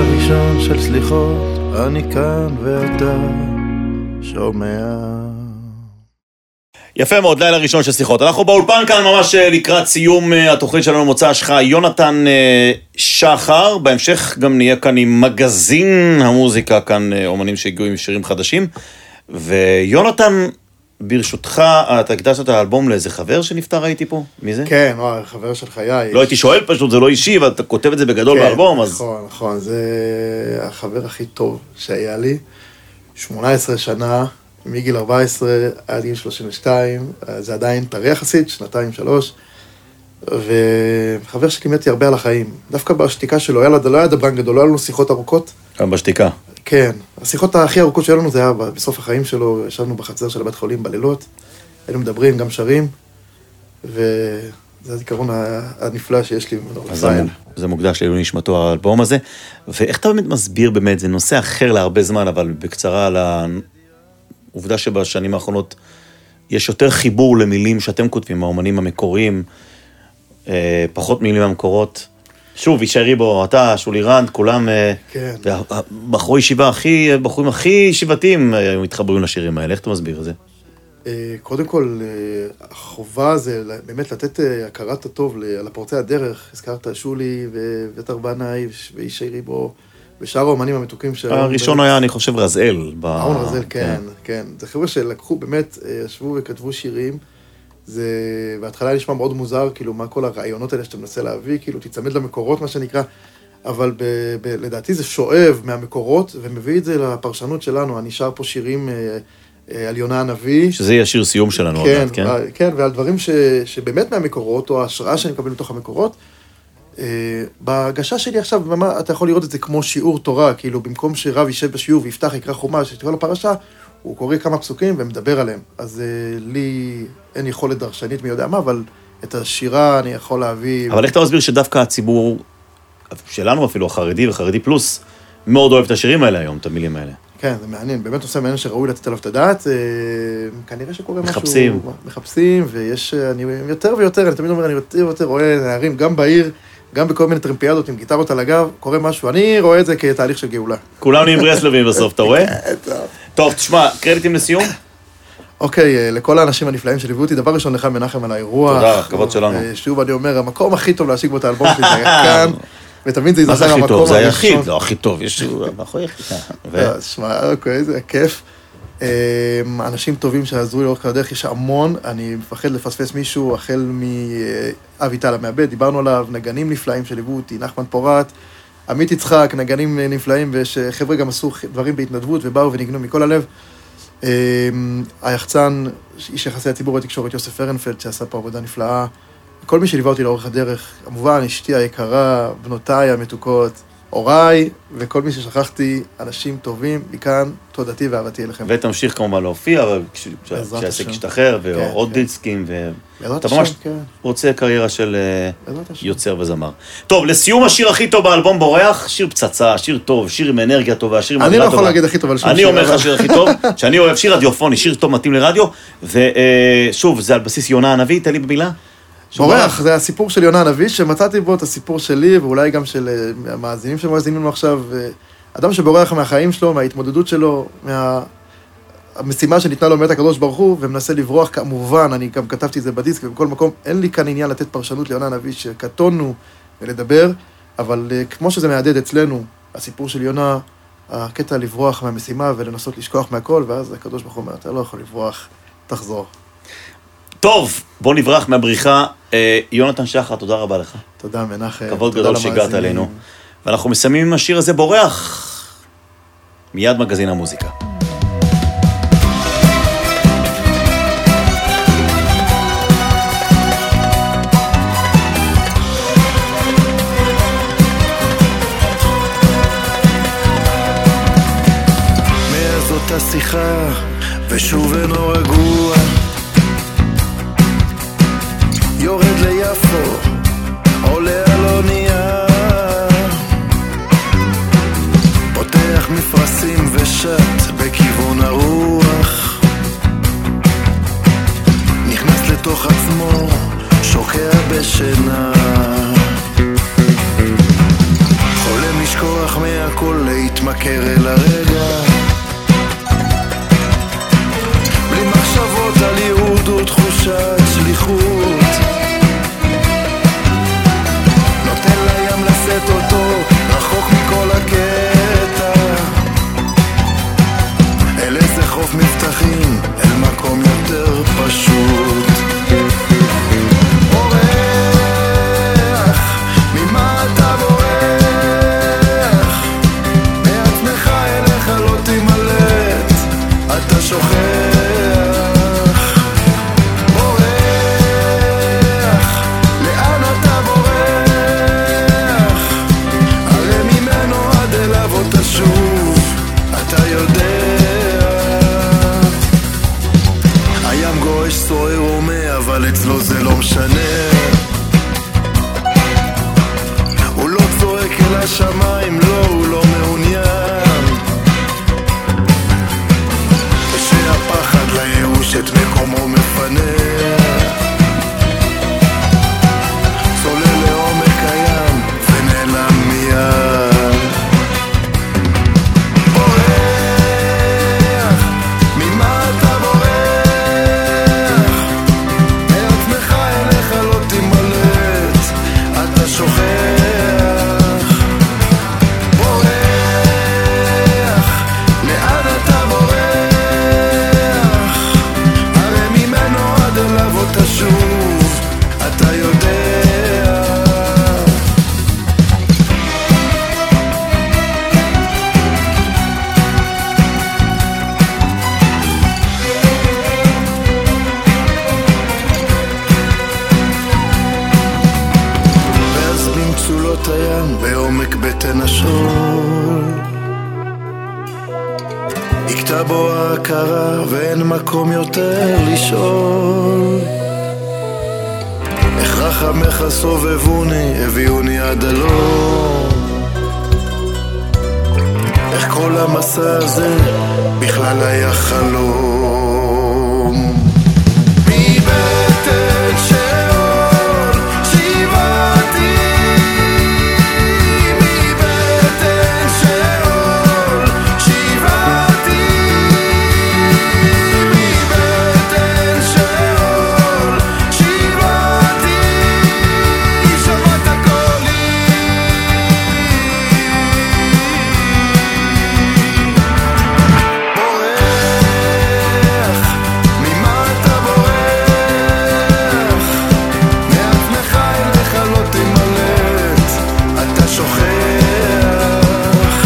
הראשון של סליחות, אני כאן ואתה שומע. יפה מאוד, לילה ראשון של סליחות. אנחנו באולפן כאן ממש לקראת סיום התוכנית שלנו מוצא שלך, יונתן שחר. בהמשך גם נהיה כאן עם מגזין המוזיקה, כאן אומנים שהגיעו עם שירים חדשים. ויונתן, ברשותך, אתה הקדשת את האלבום לאיזה חבר שנפטר, הייתי פה? מי זה? כן, חבר של חיי. לא הייתי שואל פשוט, זה לא אישי, ואתה כותב את זה בגדול באלבום, אז... נכון, זה החבר הכי טוב שהיה לי. 18 שנה, מגיל 14 עד גיל 32, זה עדיין טרי יחסית, 2-3, וחבר שלימדתי הרבה על החיים. דווקא בשתיקה שלו, לא היה דברן גדול, לא היה לנו שיחות ארוכות. גם בשתיקה. כן, השיחות הכי ארוכות שהיו לנו זה היה בסוף החיים שלו, ישבנו בחצר של הבית חולים בלילות, היינו מדברים, גם שרים, וזה הזיכרון הנפלא שיש לי. זה מוקדש לעילוי נשמתו האלבום הזה, ואיך אתה באמת מסביר באמת, זה נושא אחר להרבה זמן, אבל בקצרה על העובדה שבשנים האחרונות יש יותר חיבור למילים שאתם כותבים, האומנים המקוריים, פחות מילים המקורות, שוב, ישי בו, אתה, שולי רנד, כולם, כן. בחורי ישיבה בחורים הכי ישיבתיים היו מתחברים לשירים האלה, איך אתה מסביר את זה? קודם כל, החובה זה באמת לתת הכרת הטוב על הפורצי הדרך, הזכרת שולי ווטר בנאי וישי ריבו, ושאר האומנים המתוקים הראשון היה, אני חושב, רזאל. אהרון רזאל, כן. זה חבר'ה שלקחו, באמת, ישבו וכתבו שירים, זה בהתחלה נשמע מאוד מוזר, כאילו, מה כל הרעיונות האלה שאתה מנסה להביא, כאילו, תצמד למקורות, מה שנקרא, אבל לדעתי זה שואב מהמקורות, ומביא את זה לפרשנות שלנו. אני שר פה שירים על יונה הנביא. שזה יהיה שיר סיום שלנו, כן? כן, ועל דברים שבאמת מהמקורות, או ההשראה שאני מקבל מתוך המקורות, בהגשה שלי עכשיו, אתה יכול לראות את זה כמו שיעור תורה, כאילו, במקום שרב יישב בשיעור ויפתח, יקרא חומש, שתקרא לפרשה, הוא קורא כמה פסוקים ומדבר עליהם. אז לי אין יכולת דרשנית מי יודע מה, אבל את השירה אני יכול להביא... אבל איך אתה מסביר שדווקא הציבור שלנו אפילו, החרדי וחרדי פלוס, מאוד אוהב את השירים האלה היום, את המילים האלה? כן, זה מעניין, באמת עושה מעניין שראוי לתת עליו את הדעת, כנראה שקורה משהו... מחפשים, ויש, אני יותר ויותר, אני תמיד אומר, אני יותר ויותר רואה נערים, גם בעיר, גם בכל מיני טרמפיאדות עם גיטרות על הגב, קורה משהו, אני רואה את זה כתהליך של גאולה. כולם נהיים ברסלבים בסוף, אתה רואה? טוב, תשמע, קרדיטים לסיום? אוקיי, לכל האנשים הנפלאים שליוו אותי, דבר ראשון לך מנחם על האירוע. תודה, כבוד שלנו. שוב, אני אומר, המקום הכי טוב להשיג בו את האלבום שלי, זה היה כאן, ותמיד זה יזכר המקום הראשון. זה היחיד, לא, הכי טוב, יש... שמע, אוקיי, זה כיף. אנשים טובים שעזרו לאורך הדרך, יש המון, אני מפחד לפספס מישהו, החל מאבי טל המעבד, דיברנו עליו, נגנים נפלאים שליוו אותי, נחמן פורט, עמית יצחק, נגנים נפלאים, ושחבר'ה גם עשו דברים בהתנדבות, ובאו ונגנו מכל הלב. היחצן, איש יחסי הציבור בתקשורת, יוסף פרנפלד, שעשה פה עבודה נפלאה, כל מי שליווה אותי לאורך הדרך, כמובן, אשתי היקרה, בנותיי המתוקות, הוריי, וכל מי ששכחתי, אנשים טובים, מכאן, תודתי ואהבתי אליכם. ותמשיך כמובן להופיע, כשהעסק ישתחרר, ועוד דיסקים, ואתה ממש רוצה קריירה של יוצר וזמר. טוב, לסיום השיר הכי טוב באלבום בורח, שיר פצצה, שיר טוב, שיר עם אנרגיה טובה, שיר עם אווירה טובה. אני לא יכול להגיד הכי טוב על שיר. אני אומר לך שיר הכי טוב, שאני אוהב שיר רדיופוני, שיר טוב מתאים לרדיו, ושוב, זה על בסיס יונה הנביא, תן לי במילה. בורח, זה הסיפור של יונה הנביא, שמצאתי בו את הסיפור שלי, ואולי גם של המאזינים שמאזינים לנו עכשיו, אדם שבורח מהחיים שלו, מההתמודדות שלו, מהמשימה שניתנה לו מאת הקדוש ברוך הוא, ומנסה לברוח, כמובן, אני גם כתבתי את זה בדיסק, ובכל מקום, אין לי כאן עניין לתת פרשנות ליונה הנביא, שקטונו ולדבר, אבל כמו שזה מהדהד אצלנו, הסיפור של יונה, הקטע לברוח מהמשימה ולנסות לשכוח מהכל, ואז הקדוש ברוך הוא אומר, אתה לא יכול לברוח, תחזור. טוב, בוא נברח מהבריחה. יונתן שחר, תודה רבה לך. תודה מנחם. כבוד גדול שהגעת אלינו. ואנחנו מסיימים עם השיר הזה בורח. מיד מגזין המוזיקה. מאז אותה שיחה ושוב אינו רגוע, יורד ליפו, עולה על אונייה, פותח מפרשים ושט בכיוון הרוח, נכנס לתוך עצמו, שוקע בשינה, חולם לשכוח מהכל מתמכר אל הרגע, בלי מחשבות על ייעוד ותחושת שליחות, נותן לים לשאת אותו רחוק מכל הקטע, אל איזה חוף מבטחים, אל מקום יותר פשוט. אורח, ממה אתה בורח? מעצמך אליך לא תימלט, אתה שוכח. אורח, לאן אתה בורח? הרי ממנו עד אליו עוד תשוב, אתה יודע. הים גועש סוער ומה, אבל אצלו זה לא משנה, הוא לא צועק אל השמיים, לא, הוא לא מעוניין, ושהפחד לייאוש את מקומו מפנה, צולל לעומק הים ונעלם מיד. בורח, ממה אתה בורח? מעצמך אליך לא תימלט, אתה שוכח. בורח, לאן אתה בורח? הרי ממנו עד אליו עוד תשוב, אתה יודע. ואז במצולות הים, בעומק בטן השול, יקטע בו ההכרה ואין מקום יותר לשאול. איך רחמך סובבוני, הביאוני עד הלום, איך כל המסע הזה בכלל היה חלום. מבטן שאול שיבעתי, מבטן שאול שיבעתי, מבטן שאול שיבעתי, שמעת קולי. בורח, ממה אתה בורח? מעצמך אליך לא תימלט, אתה שוכח.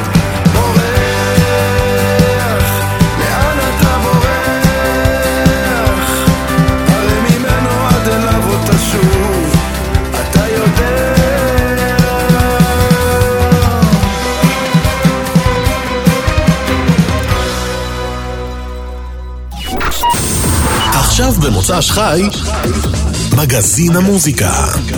בורח, לאן אתה בורח? הרי ממנו עד אליו עוד תשוב, אתה יודע. עכשיו במוצ"ש חי, מגזין המוזיקה.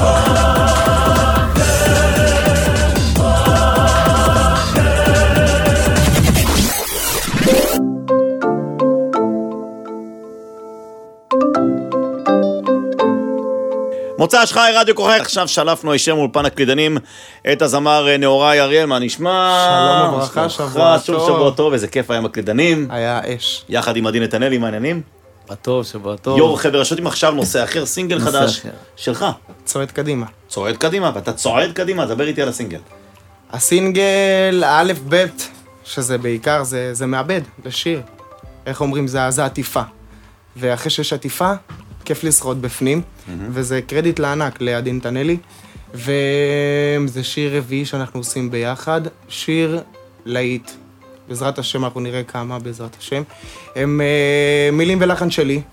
מוצ"ש חי, רדיו כוכי. עכשיו שלפנו הישר מאולפן הקלידנים את הזמר נאוראי אריאל, מה נשמע? שלום וברכה, שבוע שוב טוב. שבוע טוב, איזה כיף היה עם הקלידנים. היה אש. יחד עם עדי נתנאל, עם העניינים. טוב, שבוע טוב. יור חבר רשות עם עכשיו נושא אחר, סינגל נושא חדש אחר. שלך. צועד קדימה. צועד קדימה, ואתה צועד קדימה, דבר איתי על הסינגל. הסינגל א' ב', שזה בעיקר, זה מעבד לשיר. איך אומרים, זה עטיפה. ואחרי שיש עטיפה, כיף לשרוד בפנים, וזה קרדיט לענק לעדי נתנאלי, וזה שיר רביעי שאנחנו עושים ביחד, שיר להיט. בעזרת השם, אנחנו נראה כמה בעזרת השם. הם מילים ולחן שלי,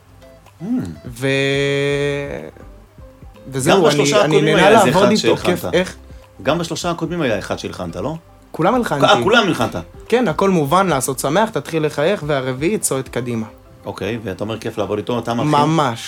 וזהו, אני נהנה לעבוד איתו, כיף, איך? גם בשלושה הקודמים היה אחד שהלחנת, לא? כולם הלחנתי. כולם הלחנת. כן, הכל מובן, לעשות שמח, תתחיל לחייך, והרביעי צועד קדימה. אוקיי, ואתה אומר כיף לעבוד איתו, אתה מתחיל?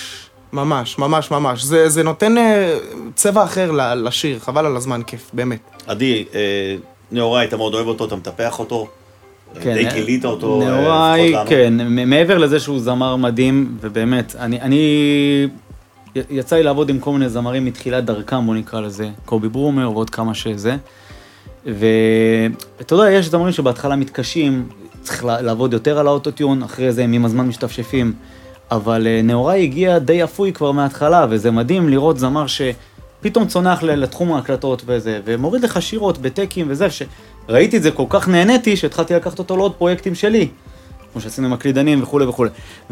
ממש. זה נותן צבע אחר לשיר, חבל על הזמן, כיף, באמת. עדי, נאוראי, אתה מאוד אוהב אותו, אתה מטפח אותו? די קילית אותו? נאוראי, כן, מעבר לזה שהוא זמר מדהים, ובאמת, אני יצא לי לעבוד עם כל מיני זמרים מתחילת דרכם, בוא נקרא לזה, קובי ברומר ועוד כמה שזה. ואתה יודע, יש זמרים שבהתחלה מתקשים, צריך לעבוד יותר על האוטוטיון, אחרי זה הם עם הזמן משתפשפים, אבל נאורי הגיע די אפוי כבר מההתחלה, וזה מדהים לראות זמר שפתאום צונח לתחום ההקלטות וזה, ומוריד לך שירות בטקים וזה, שראיתי את זה כל כך נהניתי, שהתחלתי לקחת אותו לעוד פרויקטים שלי, כמו שעשינו עם הקלידנים וכו' וכו'.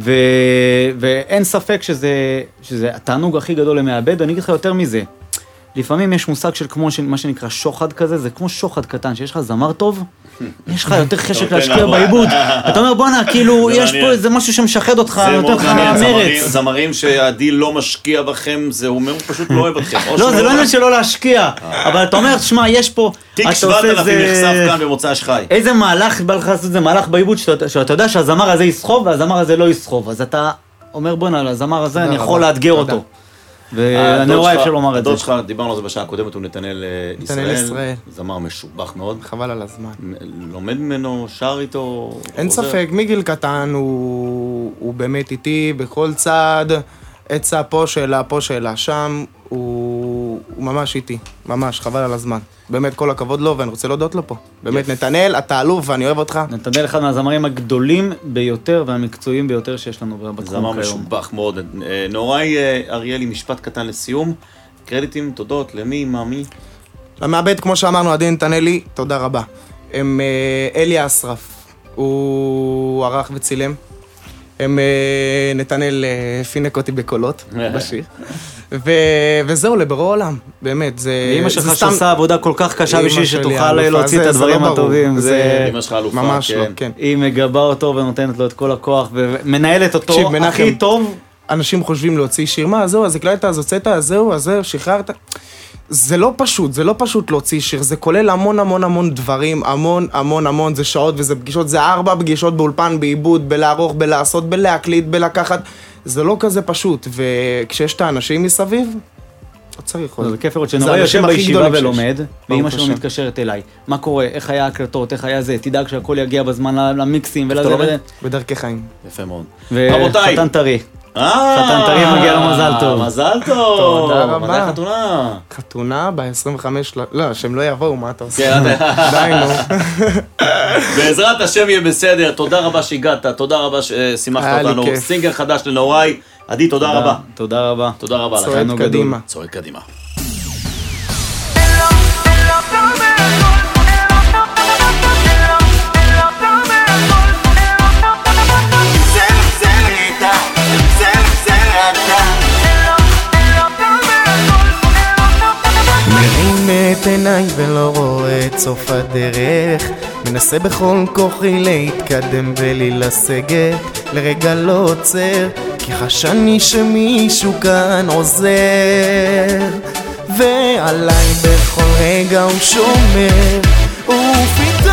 ואין ספק שזה התענוג הכי גדול למעבד, אני אגיד לך יותר מזה. לפעמים יש מושג של כמו מה שנקרא שוחד כזה, זה כמו שוחד קטן, שיש לך זמר טוב, יש לך יותר חשק להשקיע בעיבוד. אתה אומר, בוא'נה, כאילו, יש פה איזה משהו שמשחד אותך, נותן לך מרץ. זמרים שהדיל לא משקיע בכם, זה אומר, הוא פשוט לא אוהב אתכם. לא, זה לא עניין שלא להשקיע, אבל אתה אומר, תשמע, יש פה... תיק 7,000 נחשף כאן במוצ"ש חי. איזה מהלך בא לך לעשות, זה מהלך בעיבוד, שאתה יודע שהזמר הזה יסחוב, והזמר הזה לא יסחוב. אז אתה אומר, בוא'נה, לזמר הזה אני יכול לאתגר אותו. והנאורי אפשר לומר את זה. הדוד שלך, דיברנו על זה בשעה הקודמת, הוא נתנאל ישראל, זמר משובח מאוד. חבל על הזמן. לומד ממנו, שר איתו. אין ספק, מגיל קטן הוא באמת איתי בכל צעד, עצה פה שאלה שם, הוא ממש איתי, ממש, חבל על הזמן. באמת כל הכבוד לו, ואני רוצה להודות לו פה. באמת, נתנאל, אתה אלוף ואני אוהב אותך. נתנאל אחד מהזמרים הגדולים ביותר והמקצועיים ביותר שיש לנו בתחום כיום. זמר משובח מאוד. נאורי אריאלי, משפט קטן לסיום. קרדיטים, תודות, למי, מה, מי? למעבד, כמו שאמרנו, עדי נתנאלי, תודה רבה. הם אלי אסרף, הוא ערך וצילם. הם נתנאל פינק אותי בקולות בשיר. וזהו, לברוא עולם, באמת, זה... ואמא שלך שעושה עבודה כל כך קשה בשביל שתוכל להוציא את הדברים הטובים. אמא שלך אלופה, ממש לא, כן. היא מגבה אותו ונותנת לו את כל הכוח, ומנהלת אותו הכי טוב. אנשים חושבים להוציא שיר, מה, זהו, אז הקלטת, אז הוצאת, אז זהו, שחררת. זה לא פשוט להוציא שיר, זה כולל המון דברים, המון, זה שעות וזה פגישות, זה 4 פגישות באולפן, בעיבוד, בלערוך, בלעשות, בלהקליט, בלקחת, זה לא כזה פשוט, וכשיש את האנשים מסביב, לא צריך עוד. זה כיף לראות שנורא יושב בישיבה ולומד, ואמא שלו מתקשרת אליי, מה קורה, איך היה הקלטות, איך היה זה, תדאג שהכל יגיע בזמן למיקסים ולזה. בדרכי חיים. יפה מאוד. רבותיי. חתן טרי. חתן טרי מגיע לו מזל טוב. מזל טוב. תודה רבה. מתי חתונה? חתונה ב-25, לא, שהם לא יבואו, מה אתה עושה? די, נו. בעזרת השם יהיה בסדר, תודה רבה שהגעת, תודה רבה ששימחת אותנו. סינגל חדש לנאורי. עדי, תודה רבה. תודה רבה. תודה רבה. צועד קדימה. צועד קדימה. את עיניי ולא רואה את סוף הדרך, מנסה בכל כוחי להתקדם ולי לסגת, לרגע לא עוצר כי חשני שמישהו כאן עוזר, ועליי בכל רגע הוא שומר, ופתאום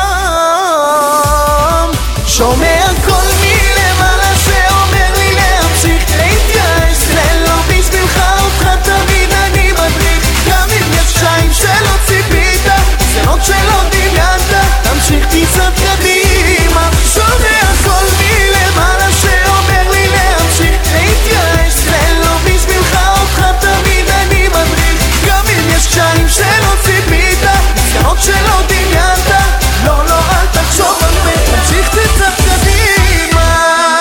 שומע כל מלמעלה שאומר לי להמשיך להתייאש, זה לא בשבילך, אותך תמיד אני מדריך, גם אם יש קשיים שלא ציפית, זנות שלא דמיינת, תמשיך תצעד קדימה, שומע כל מלמעלה שאומר לי להמשיך להתייאש, זה לא בשבילך, אותך תמיד אני מדריך, גם אם יש קשיים שלא ציפית, זנות שלא דמיינת, לא, אל תחשוב על זה, תמשיך תצעד קדימה.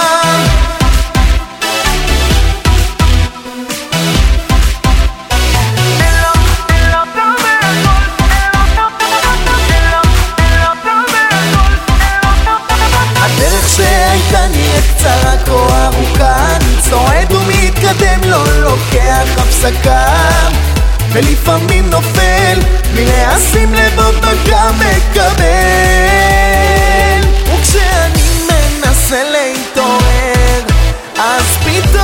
הדרך שהייתה נראית קצרה כה ארוכה, אני צועד ומתקדם, לא לוקח הפסקה, ולפעמים נופל, מלהשים לב אותו גם מקבל, וכשאני מנסה להתעורר, אז פתאום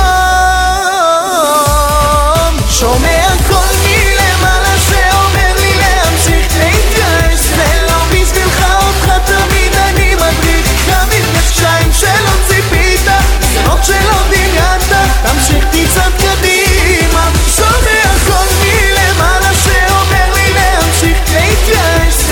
שומע כל מלמעלה שאומר לי להמשיך להתייאש, זה לא בשבילך, אותך תמיד אני מדריך, גם אם יש קשיים שלא ציפית, זנות שלא דמיינת, תמשיך תצעד קדימה, שומע כל מלמעלה שאומר לי להמשיך להתייאש,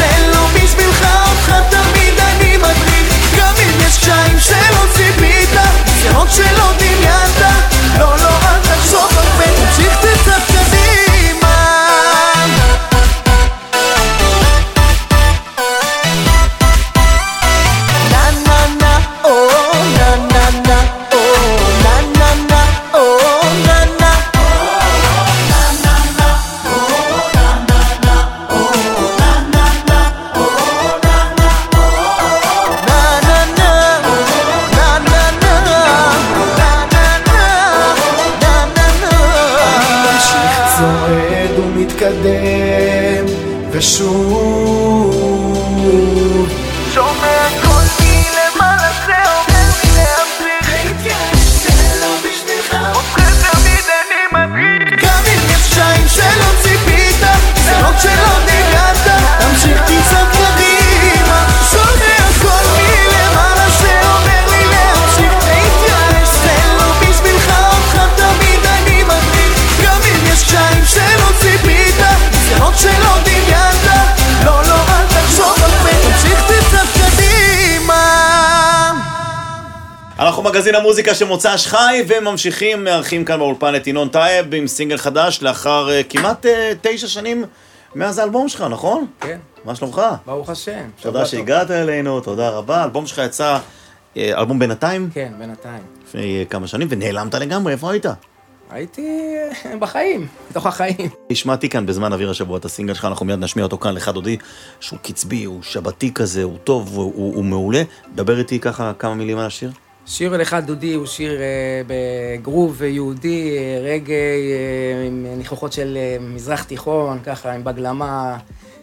אנחנו מגזין המוזיקה של מוצ"ש חי, וממשיכים, מארחים כאן באולפן את ינון טייב עם סינגל חדש לאחר כמעט 9 שנים מאז האלבום שלך, נכון? כן. מה שלומך? ברוך השם. תודה שהגעת אלינו, תודה רבה. האלבום שלך יצא, אלבום בינתיים? כן, בינתיים. לפני כמה שנים, ונעלמת לגמרי, איפה היית? הייתי בחיים, בתוך החיים. השמעתי כאן בזמן אוויר השבוע את הסינגל שלך, אנחנו מיד נשמיע אותו כאן לך דודי, שהוא קצבי, הוא שבתי כזה, הוא טוב, הוא מעולה. דבר איתי ככה כמה מילים על השיר. שיר לך דודי הוא שיר בגרוב יהודי, רגעי, עם ניחוחות של מזרח תיכון, ככה עם בגלמה.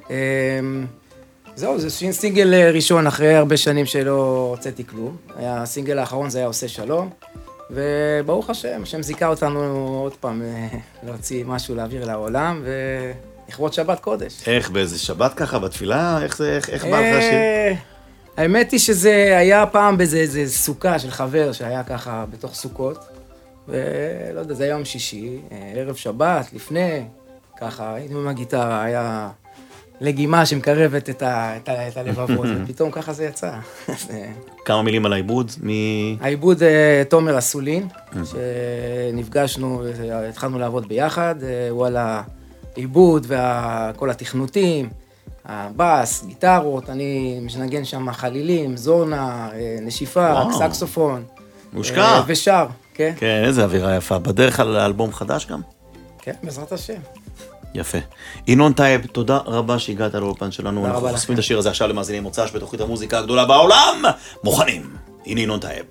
זהו, זה סינגל ראשון אחרי הרבה שנים שלא הוצאתי כלום. הסינגל האחרון זה היה עושה שלום. וברוך השם, השם זיכה אותנו עוד פעם להוציא משהו לאוויר לעולם, ולכבוד שבת קודש. איך, באיזה שבת ככה, בתפילה? איך בא לך השיר? האמת היא שזה היה פעם באיזה סוכה של חבר שהיה ככה בתוך סוכות, ולא יודע, זה היה יום שישי, ערב שבת, לפני, ככה, הייתי עם הגיטרה, היה לגימה שמקרבת את הלבבות, ופתאום ככה זה יצא. כמה מילים על העיבוד? העיבוד תומר אסולין, שנפגשנו, התחלנו לעבוד ביחד, הוא על העיבוד וכל התכנותים, הבאס, גיטרות, אני משנגן שם חלילים, זונה, נשיפה, סקסופון. מושקע. ושר, כן. כן, איזה אווירה יפה. בדרך על האלבום חדש גם? כן, בעזרת השם. יפה. ינון טייב, תודה רבה שהגעת לאולפן שלנו. תודה רבה לכם. אנחנו חושפים את השיר הזה עכשיו למאזינים מוצ"ש בתוכנית המוזיקה הגדולה בעולם. מוכנים. הנה ינון טייב.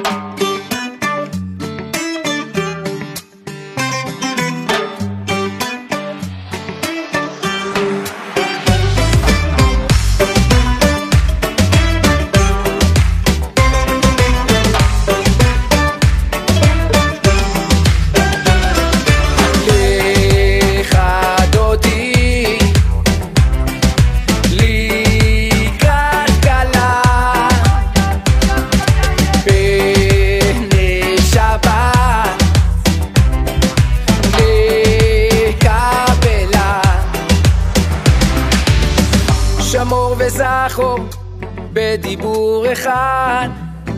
וזכור בדיבור אחד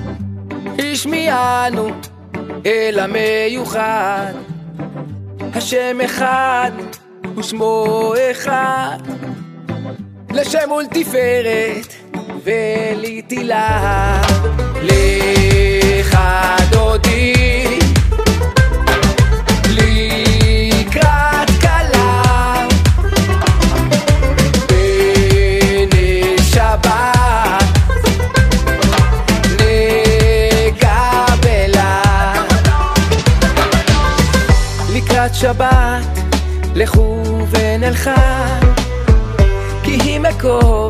השמיענו אל המיוחד השם אחד ושמו אחד לשם ולתפארת ולתהילה לך דודי לקראת כלה שבת לכו ונלכה כי היא מקור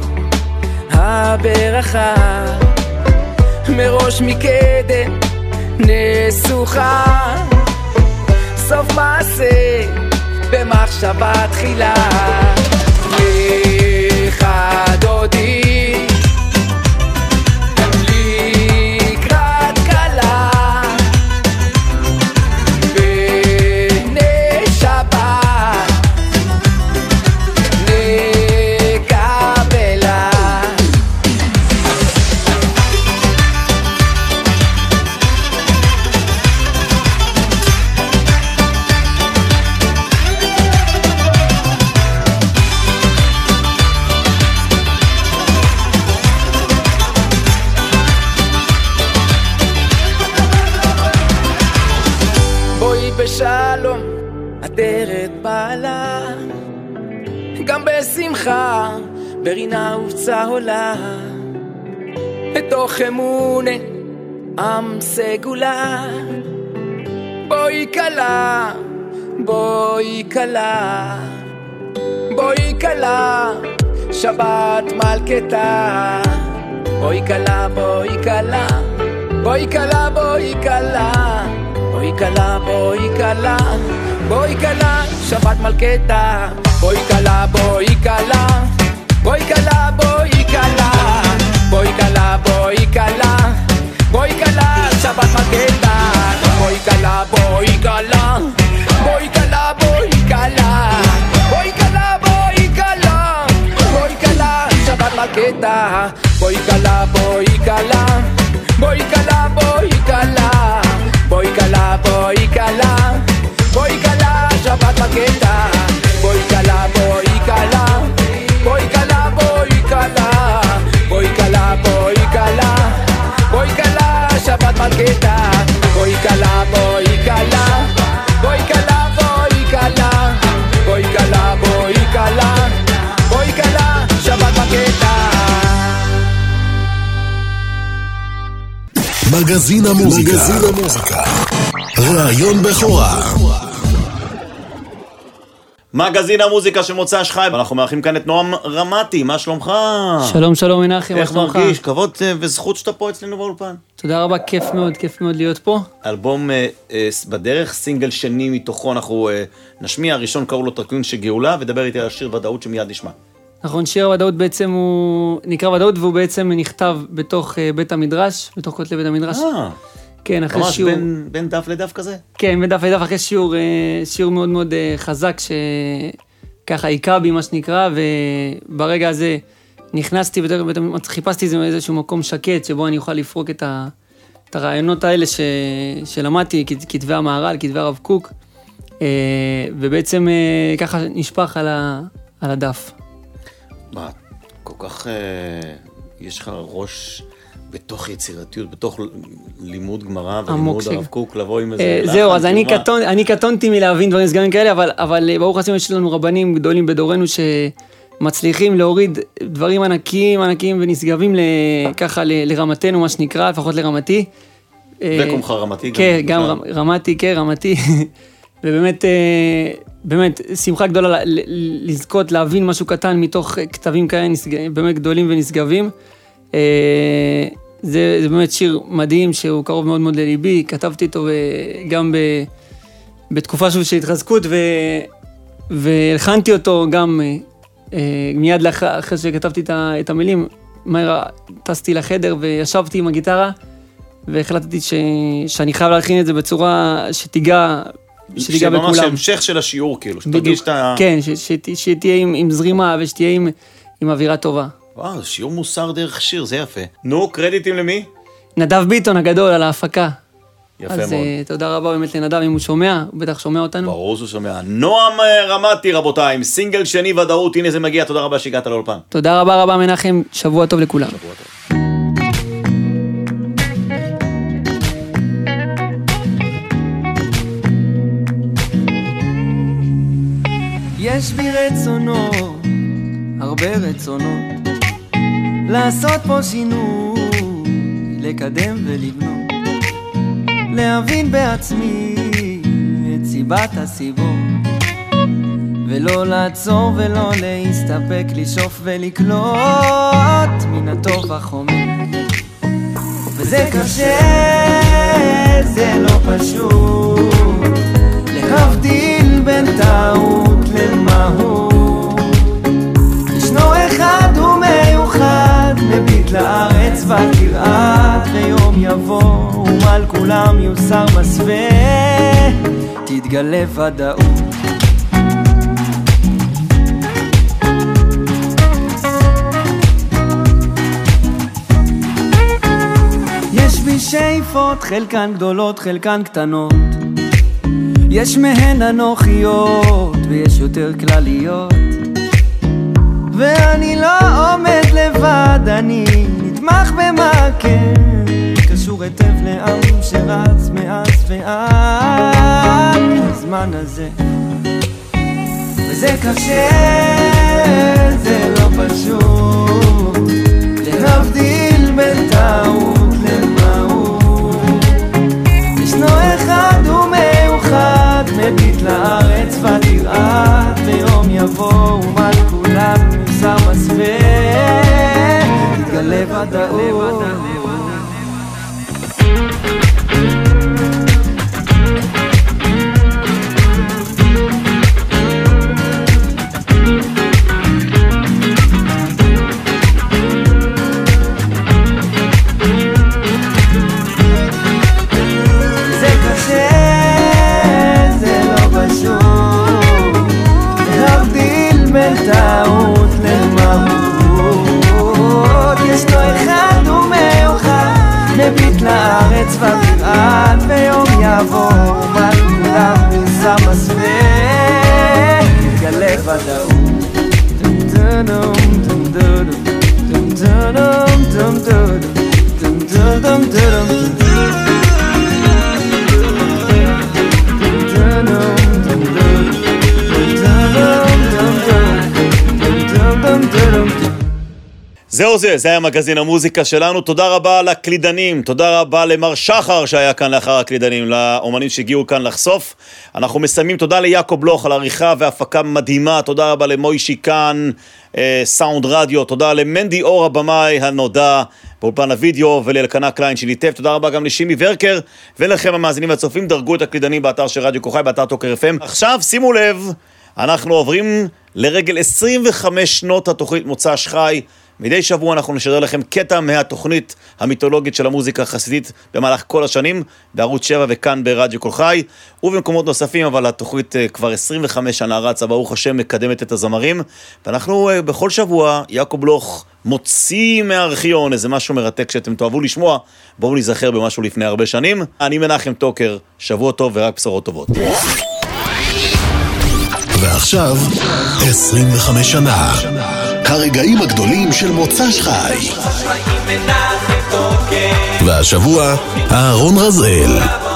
הברכה מראש מקדם נסוכה סוף מעשה במחשבה תחילה לך דודי בשלום אדרת בעלה גם בשמחה ברינה ובצהולה בתוך אמונה עם סגולה בואי כלה בואי כלה בואי כלה שבת מלכתה בואי כלה בואי כלה בואי כלה בואי כלה בואי כלה, בואי כלה, בואי כלה, שבת מלכתה בואי כלה, בואי כלה, בואי כלה, בואי כלה בואי כלה, בואי כלה, בואי כלה, שבת מלכתה בואי כלה, בואי כלה, בואי כלה, בואי כלה בואי כלה, בואי כלה, בואי כלה, שבת מלכתה בואי כלה, בואי כלה בואי קלה, בואי קלה, בואי קלה, בואי קלה, בואי קלה, שבת בקטע, בואי קלה, בואי קלה, בואי קלה, בואי קלה, בואי קלה, בואי קלה, בואי קלה, שבת בקטע, בואי קלה, בואי קלה, בואי קלה, בואי קלה, בואי קלה, בואי קלה, בואי קלה, שבת בקטע. מגזין המוזיקה. רעיון בכורה. מגזין המוזיקה של מוצ"ש חי, ואנחנו מארחים כאן את נועם רמתי, מה שלומך? שלום שלום מנחם, מה איך שלומך? מרגיש? כבוד וזכות שאתה פה אצלנו באולפן. תודה רבה, כיף מאוד להיות פה. אלבום בדרך, סינגל שני מתוכו אנחנו נשמיע, הראשון קראו לו תרקון שגאולה, ודבר איתי על השיר ודאות שמיד נשמע. נכון, שיר ודאות בעצם הוא נקרא ודאות, והוא בעצם נכתב בתוך בית המדרש, בתוך כותלי בית המדרש. כן, אחרי שיעור... ממש בין דף לדף כזה? כן, בין דף לדף, אחרי שיעור מאוד מאוד חזק, שככה עיקה בי מה שנקרא, וברגע הזה נכנסתי, חיפשתי איזשהו מקום שקט, שבו אני אוכל לפרוק את הרעיונות האלה שלמדתי, כתבי המהר"ל, כתבי הרב קוק, ובעצם ככה נשפך על הדף. מה, כל כך יש לך ראש בתוך יצירתיות, בתוך לימוד גמרא ולימוד הרב קוק, לבוא עם איזה לחן. זהו, אז אני קטונתי מלהבין דברים סגרים כאלה, אבל ברוך השם יש לנו רבנים גדולים בדורנו שמצליחים להוריד דברים ענקיים ונשגבים ככה לרמתנו, מה שנקרא, לפחות לרמתי. וקומך רמתי. כן, גם רמתי. ובאמת, באמת, שמחה גדולה לזכות להבין משהו קטן מתוך כתבים כאלה באמת גדולים ונשגבים. זה באמת שיר מדהים שהוא קרוב מאוד מאוד לליבי, כתבתי אותו גם בתקופה של התחזקות והלחנתי אותו גם מיד אחרי שכתבתי את המילים, מהר טסתי לחדר וישבתי עם הגיטרה והחלטתי שאני חייב להלחין את זה בצורה שתיגע בכולם. שממש המשך של השיעור כאילו, שתרגיש את ה... כן, שתהיה עם זרימה ושתהיה עם אווירה טובה. וואו, שיעור מוסר דרך שיר, זה יפה. נו, קרדיטים למי? נדב ביטון הגדול על ההפקה. יפה מאוד. אז תודה רבה באמת לנדב, אם הוא שומע, הוא בטח שומע אותנו. ברור שהוא שומע. נועם רמתי רבותיי, עם סינגל שני ודאות, הנה זה מגיע, תודה רבה שהגעת לאולפן. תודה רבה מנחם, שבוע טוב לכולם. שבוע טוב. יש בי רצונות, הרבה רצונות, לעשות פה שינוי, לקדם ולבנות, להבין בעצמי את סיבת הסיבות, ולא לעצור ולא להסתפק, לשאוף ולקלוט מן הטוב החומר. וזה קשה, זה לא פשוט, להבדיל בין טעות למהות. ישנו אחד ומיוחד, מביט לארץ ותרעד, ויום יבוא ומעל כולם יוסר מסווה, תתגלה ודאות. יש בי שאיפות, חלקן גדולות, חלקן קטנות, יש מהן אנוכיות ויש יותר כלליות, ואני לא עומד לבד, אני נתמך במקם, קשור היטב לעם שרץ מאז ועד הזמן הזה. וזה קשה, זה לא פשוט, להבדיל בין טעות למהות. ישנו אחד ומיוחד, מביט לארץ ותרעד, ויום יבוא ומעל כולם יוסר מסווה, תתגלה ודאות. טעות למהות, ישנו אחד ומיוחד, זהו זה היה מגזין המוזיקה שלנו. תודה רבה לקלידנים, תודה רבה למר שחר שהיה כאן לאחר הקלידנים, לאומנים שהגיעו כאן לחשוף. אנחנו מסיימים, תודה ליעקב לוך על עריכה והפקה מדהימה, תודה רבה למוישי כאן, סאונד רדיו, תודה למנדי אור הבמאי הנודע באולפן הוידאו, ולאלקנה קליין שליטף, תודה רבה גם לשימי ורקר, ולכם המאזינים והצופים, דרגו את הקלידנים באתר של רדיו כוכי, באתר טוקר FM. עכשיו שימו לב, אנחנו עוברים לרגל 25 שנות התוכנית מוצ"ש חי. מדי שבוע אנחנו נשדר לכם קטע מהתוכנית המיתולוגית של המוזיקה החסידית במהלך כל השנים, בערוץ 7 וכאן ברדיו כל חי, ובמקומות נוספים, אבל התוכנית כבר 25 שנה רצה, ברוך השם מקדמת את הזמרים, ואנחנו בכל שבוע, יעקב לוך מוציא מהארכיון איזה משהו מרתק שאתם תאהבו לשמוע, בואו נזכר במשהו לפני הרבה שנים. אני מנחם טוקר, שבוע טוב ורק בשורות טובות. ועכשיו 25 שנה הרגעים הגדולים של מוצ"ש חי, והשבוע אהרון רזאל.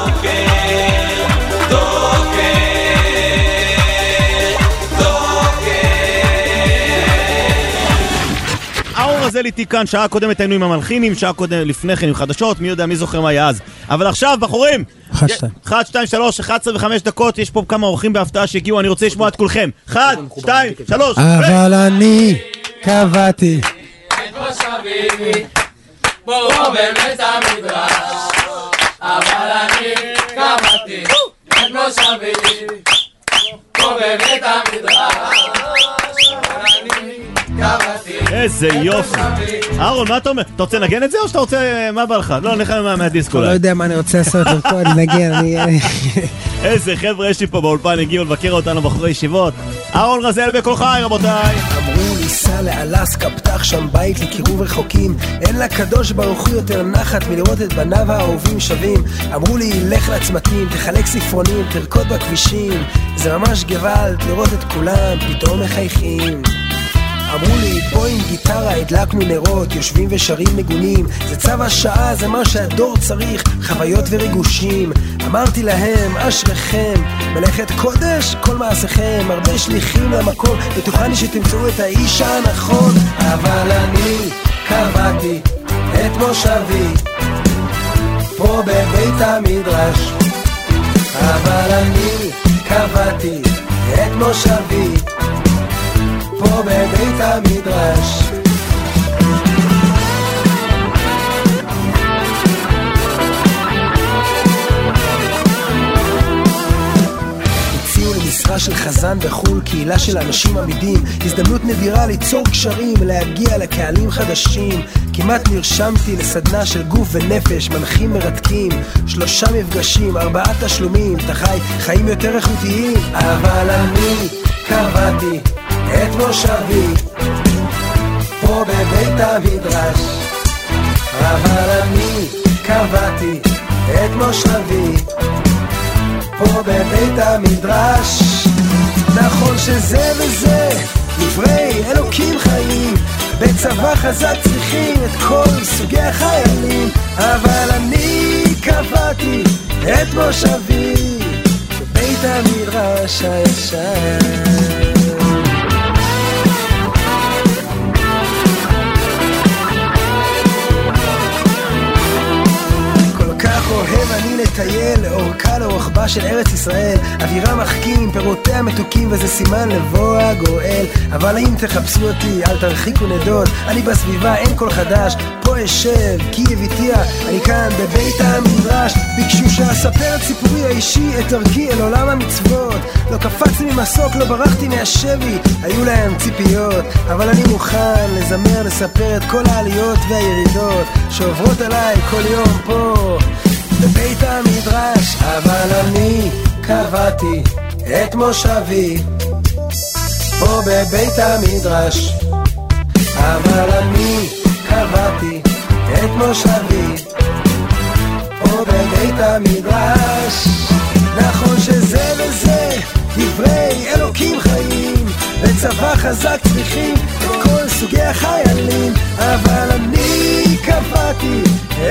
אהרון רזאל איתי כאן, שעה קודמת היינו עם המלחינים, שעה קודם לפני כן עם חדשות, מי יודע מי זוכר מה היה אז. אבל עכשיו בחורים 1, 2, 3, 11 ו5 דקות, יש פה כמה אורחים בהפתעה שהגיעו, אני רוצה לשמוע את כולכם. 1, 2, 3. אבל אני קבעתי את מושבי בו בבית המדרש, אבל אני קבעתי את מושבי בו בבית המדרש, אבל אני קבעתי. איזה יופי. אהרון, מה אתה אומר? אתה רוצה לנגן את זה או שאתה רוצה, מה בא לך? לא, נלך מהדיסק אולי. לא יודע מה אני רוצה לעשות, פה אני נגן, איזה חבר'ה יש לי פה באולפן, הגיעו לבקר אותנו בחורי ישיבות. אהרון רזאל בכל חי, רבותיי. אמרו לי סע לאלסקה, פתח שם בית לקירוב רחוקים, אין לקדוש ברוך הוא יותר נחת מלראות את בניו האהובים שווים. אמרו לי לך לעצמתים, תחלק ספרונים, תרקוד בכבישים, זה ממש גוואלד לראות את כולם פתאום מחייכים. אמרו לי בוא עם גיטרה, הדלקנו נרות, יושבים ושרים נגונים, זה צו השעה, זה מה שהדור צריך, חוויות וריגושים. אמרתי להם אשריכם, מלאכת קודש כל מעשיכם, הרבה שליחים למקום, בטוחני שתמצאו את האיש הנכון. אבל אני קבעתי את מושבי פה בבית המדרש, אבל אני קבעתי את מושבי פה בבית המדרש. הציעו למשרה של חזן בחול, קהילה של אנשים עמידים, הזדמנות נדירה ליצור קשרים, להגיע לקהלים חדשים. כמעט נרשמתי לסדנה של גוף ונפש, מנחים מרתקים, 3 מפגשים, 4 תשלומים, תחי חיים יותר איכותיים. אבל אני קבעתי את מושבי פה בבית המדרש, אבל אני קבעתי את מושבי פה בבית המדרש. נכון שזה וזה דברי אלוקים חיים, בצבא חזק צריכים את כל סוגי החיילים, אבל אני קבעתי את מושבי בבית המדרש הישן. אוהב אני לטייל לאורכה לרוחבה של ארץ ישראל, אווירה מחכים, פירותיה מתוקים, וזה סימן לבוא הגואל. אבל אם תחפשו אותי אל תרחיקו נדוד, אני בסביבה אין כל חדש, פה אשב כי הביתיה, אני כאן בבית המדרש. ביקשו שאספר את סיפורי האישי, את דרכי אל עולם המצוות, לא קפצתי ממסוק, לא ברחתי מהשבי, היו להם ציפיות, אבל אני מוכן לזמר, לספר את כל העליות והירידות שעוברות עליי כל יום פה בבית המדרש. אבל אני קבעתי את מושבי פה בבית המדרש, אבל אני קבעתי את מושבי פה בבית המדרש. נכון שזה וזה דברי אלוקים חיים, בצבא חזק צריכים את כל סוגי החיילים, אבל אני קבעתי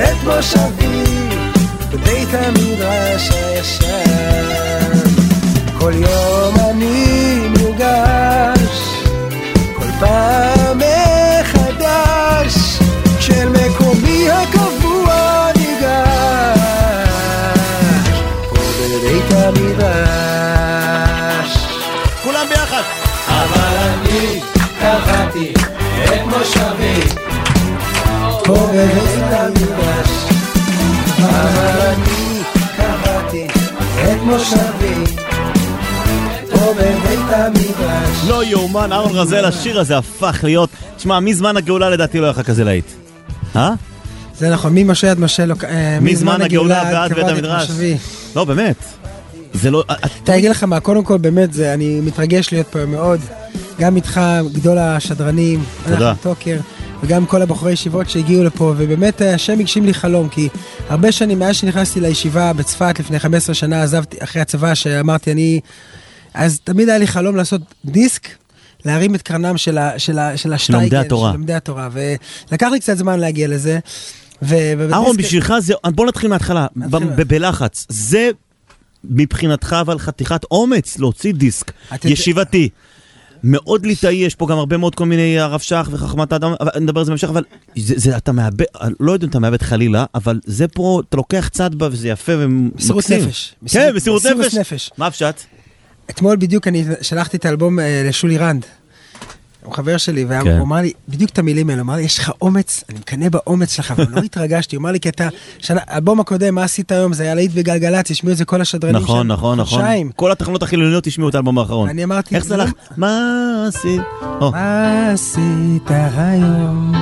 את מושבי בבית המדרש הישן. כל יום אני מורגש, כל פעם מחדש, של מקומי הקבוע ניגש, פה בבית המדרש. כולם ביחד. אבל אני קבעתי את מושבי פה בבית המדרש. אבל אני קבעתי את מושבי פה בבית המדרש. לא יאומן, אהרון רזל, השיר הזה הפך להיות, תשמע, מזמן הגאולה לדעתי לא יכל כזה להיט. זה נכון, ממשה עד משה, מזמן הגאולה ועד בית המדרש. לא, באמת. זה לא... אתה אגיד לך מה, קודם כל באמת זה, אני מתרגש להיות פה מאוד, גם איתך, גדול השדרנים, אנחנו טוקר, וגם כל הבחורי ישיבות שהגיעו לפה, ובאמת השם הגשים לי חלום, כי הרבה שנים מאז שנכנסתי לישיבה בצפת לפני 15 שנה, עזבתי אחרי הצבא שאמרתי אני, אז תמיד היה לי חלום לעשות דיסק, להרים את קרנם של השטייגן, של לומדי התורה, ולקח לי קצת זמן להגיע לזה. אהרון, בשבילך זה, בוא נתחיל מההתחלה, בלחץ, זה מבחינתך אבל חתיכת אומץ להוציא דיסק ישיבתי. מאוד ליטאי, יש פה גם הרבה מאוד כל מיני הרב שח וחכמת האדם, נדבר על זה בהמשך, אבל זה אתה מאבד, לא יודע אם אתה מאבד חלילה, אבל זה פה, אתה לוקח צד בה וזה יפה ומקסים. מסירות נפש. כן, מסירות נפש. מה הפשט? אתמול בדיוק אני שלחתי את האלבום לשולי רנד, הוא חבר שלי, והוא אמר לי, בדיוק את המילים האלה, הוא אמר לי, יש לך אומץ, אני מקנה באומץ שלך, אבל לא התרגשתי, הוא אמר לי, כי אתה, האלבום הקודם, מה עשית היום, זה היה להיט בגלגלצ, ישמיעו את זה כל השדרנים שם. נכון. כל התחנות החילוניות ישמיעו את האלבום האחרון. אני אמרתי, איך זה לך? מה עשית? מה עשית היום?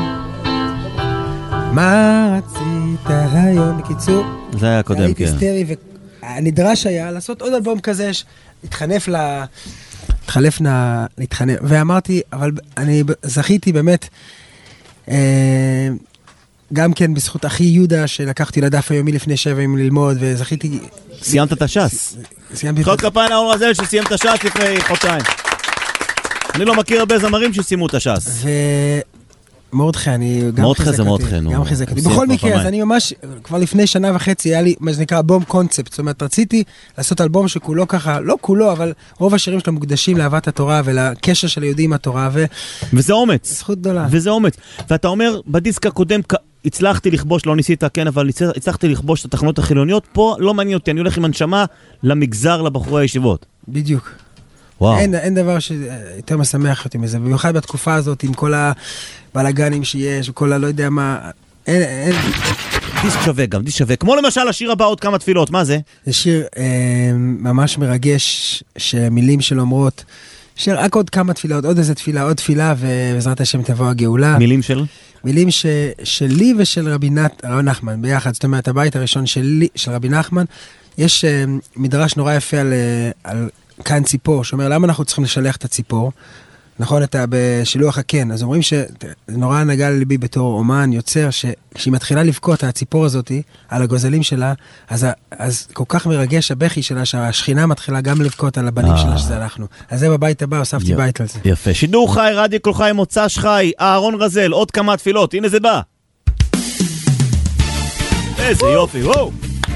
מה רצית היום? בקיצור, זה היה קודם, הייתי היסטרי, והנדרש היה לעשות עוד אלבום כזה, להתחנף ואמרתי, אבל אני זכיתי באמת, גם כן בזכות אחי יהודה, שלקחתי לדף היומי לפני 7 ימים ללמוד, וזכיתי... סיימת את הש"ס. סיימתי את הש"ס. כפיים אהרון רזל שסיים את הש"ס לפני חודשיים. אני לא מכיר הרבה זמרים שסיימו את הש"ס. מורדכי, אני גם חיזק אותי. בכל מקרה, אז אני ממש, כבר לפני 1.5 שנה היה לי מה שנקרא אלבום קונספט, זאת אומרת, רציתי לעשות אלבום שכולו ככה, לא כולו, אבל רוב השירים שלו מוקדשים לאהבת התורה ולקשר של היהודים עם התורה, וזה אומץ. זכות גדולה. וזה אומץ. ואתה אומר, בדיסק הקודם הצלחתי לכבוש, לא ניסית, כן, אבל הצלחתי לכבוש את התחנות החילוניות, פה לא מעניין אותי, אני הולך עם הנשמה למגזר, לבחורי הישיבות. בדיוק. וואו. אין דבר שיותר משמח אותי מזה, במיוחד בתקופה הזאת, עם כל הבלגנים שיש, וכל לא יודע מה, אין. דיסק שווה גם, דיסק שווה. כמו למשל השיר הבא, עוד כמה תפילות, מה זה? זה שיר ממש מרגש, שמילים שלו אומרות, רק עוד כמה תפילות, עוד איזה תפילה, עוד תפילה, ובעזרת השם תבוא הגאולה. מילים של? מילים שלי ושל רבי נחמן, ביחד, זאת אומרת, הבית הראשון שלי, של רבי נחמן, יש מדרש נורא יפה על כאן ציפור, שאומר, למה אנחנו צריכים לשלח את הציפור? נכון, אתה בשילוח הכן, אז אומרים שנורא נגע לליבי בתור אומן, יוצר, שכשהיא מתחילה לבכות, הציפור הזאת, על הגוזלים שלה, אז כל כך מרגש הבכי שלה, שהשכינה מתחילה גם לבכות על הבנים שלה, שזה אנחנו. אז זה בבית הבא, הוספתי בית על זה. יפה. שידור חי, רדיו כל חי, מוצ"ש חי, אהרון רזל, עוד כמה תפילות, הנה זה בא. איזה יופי, וואו.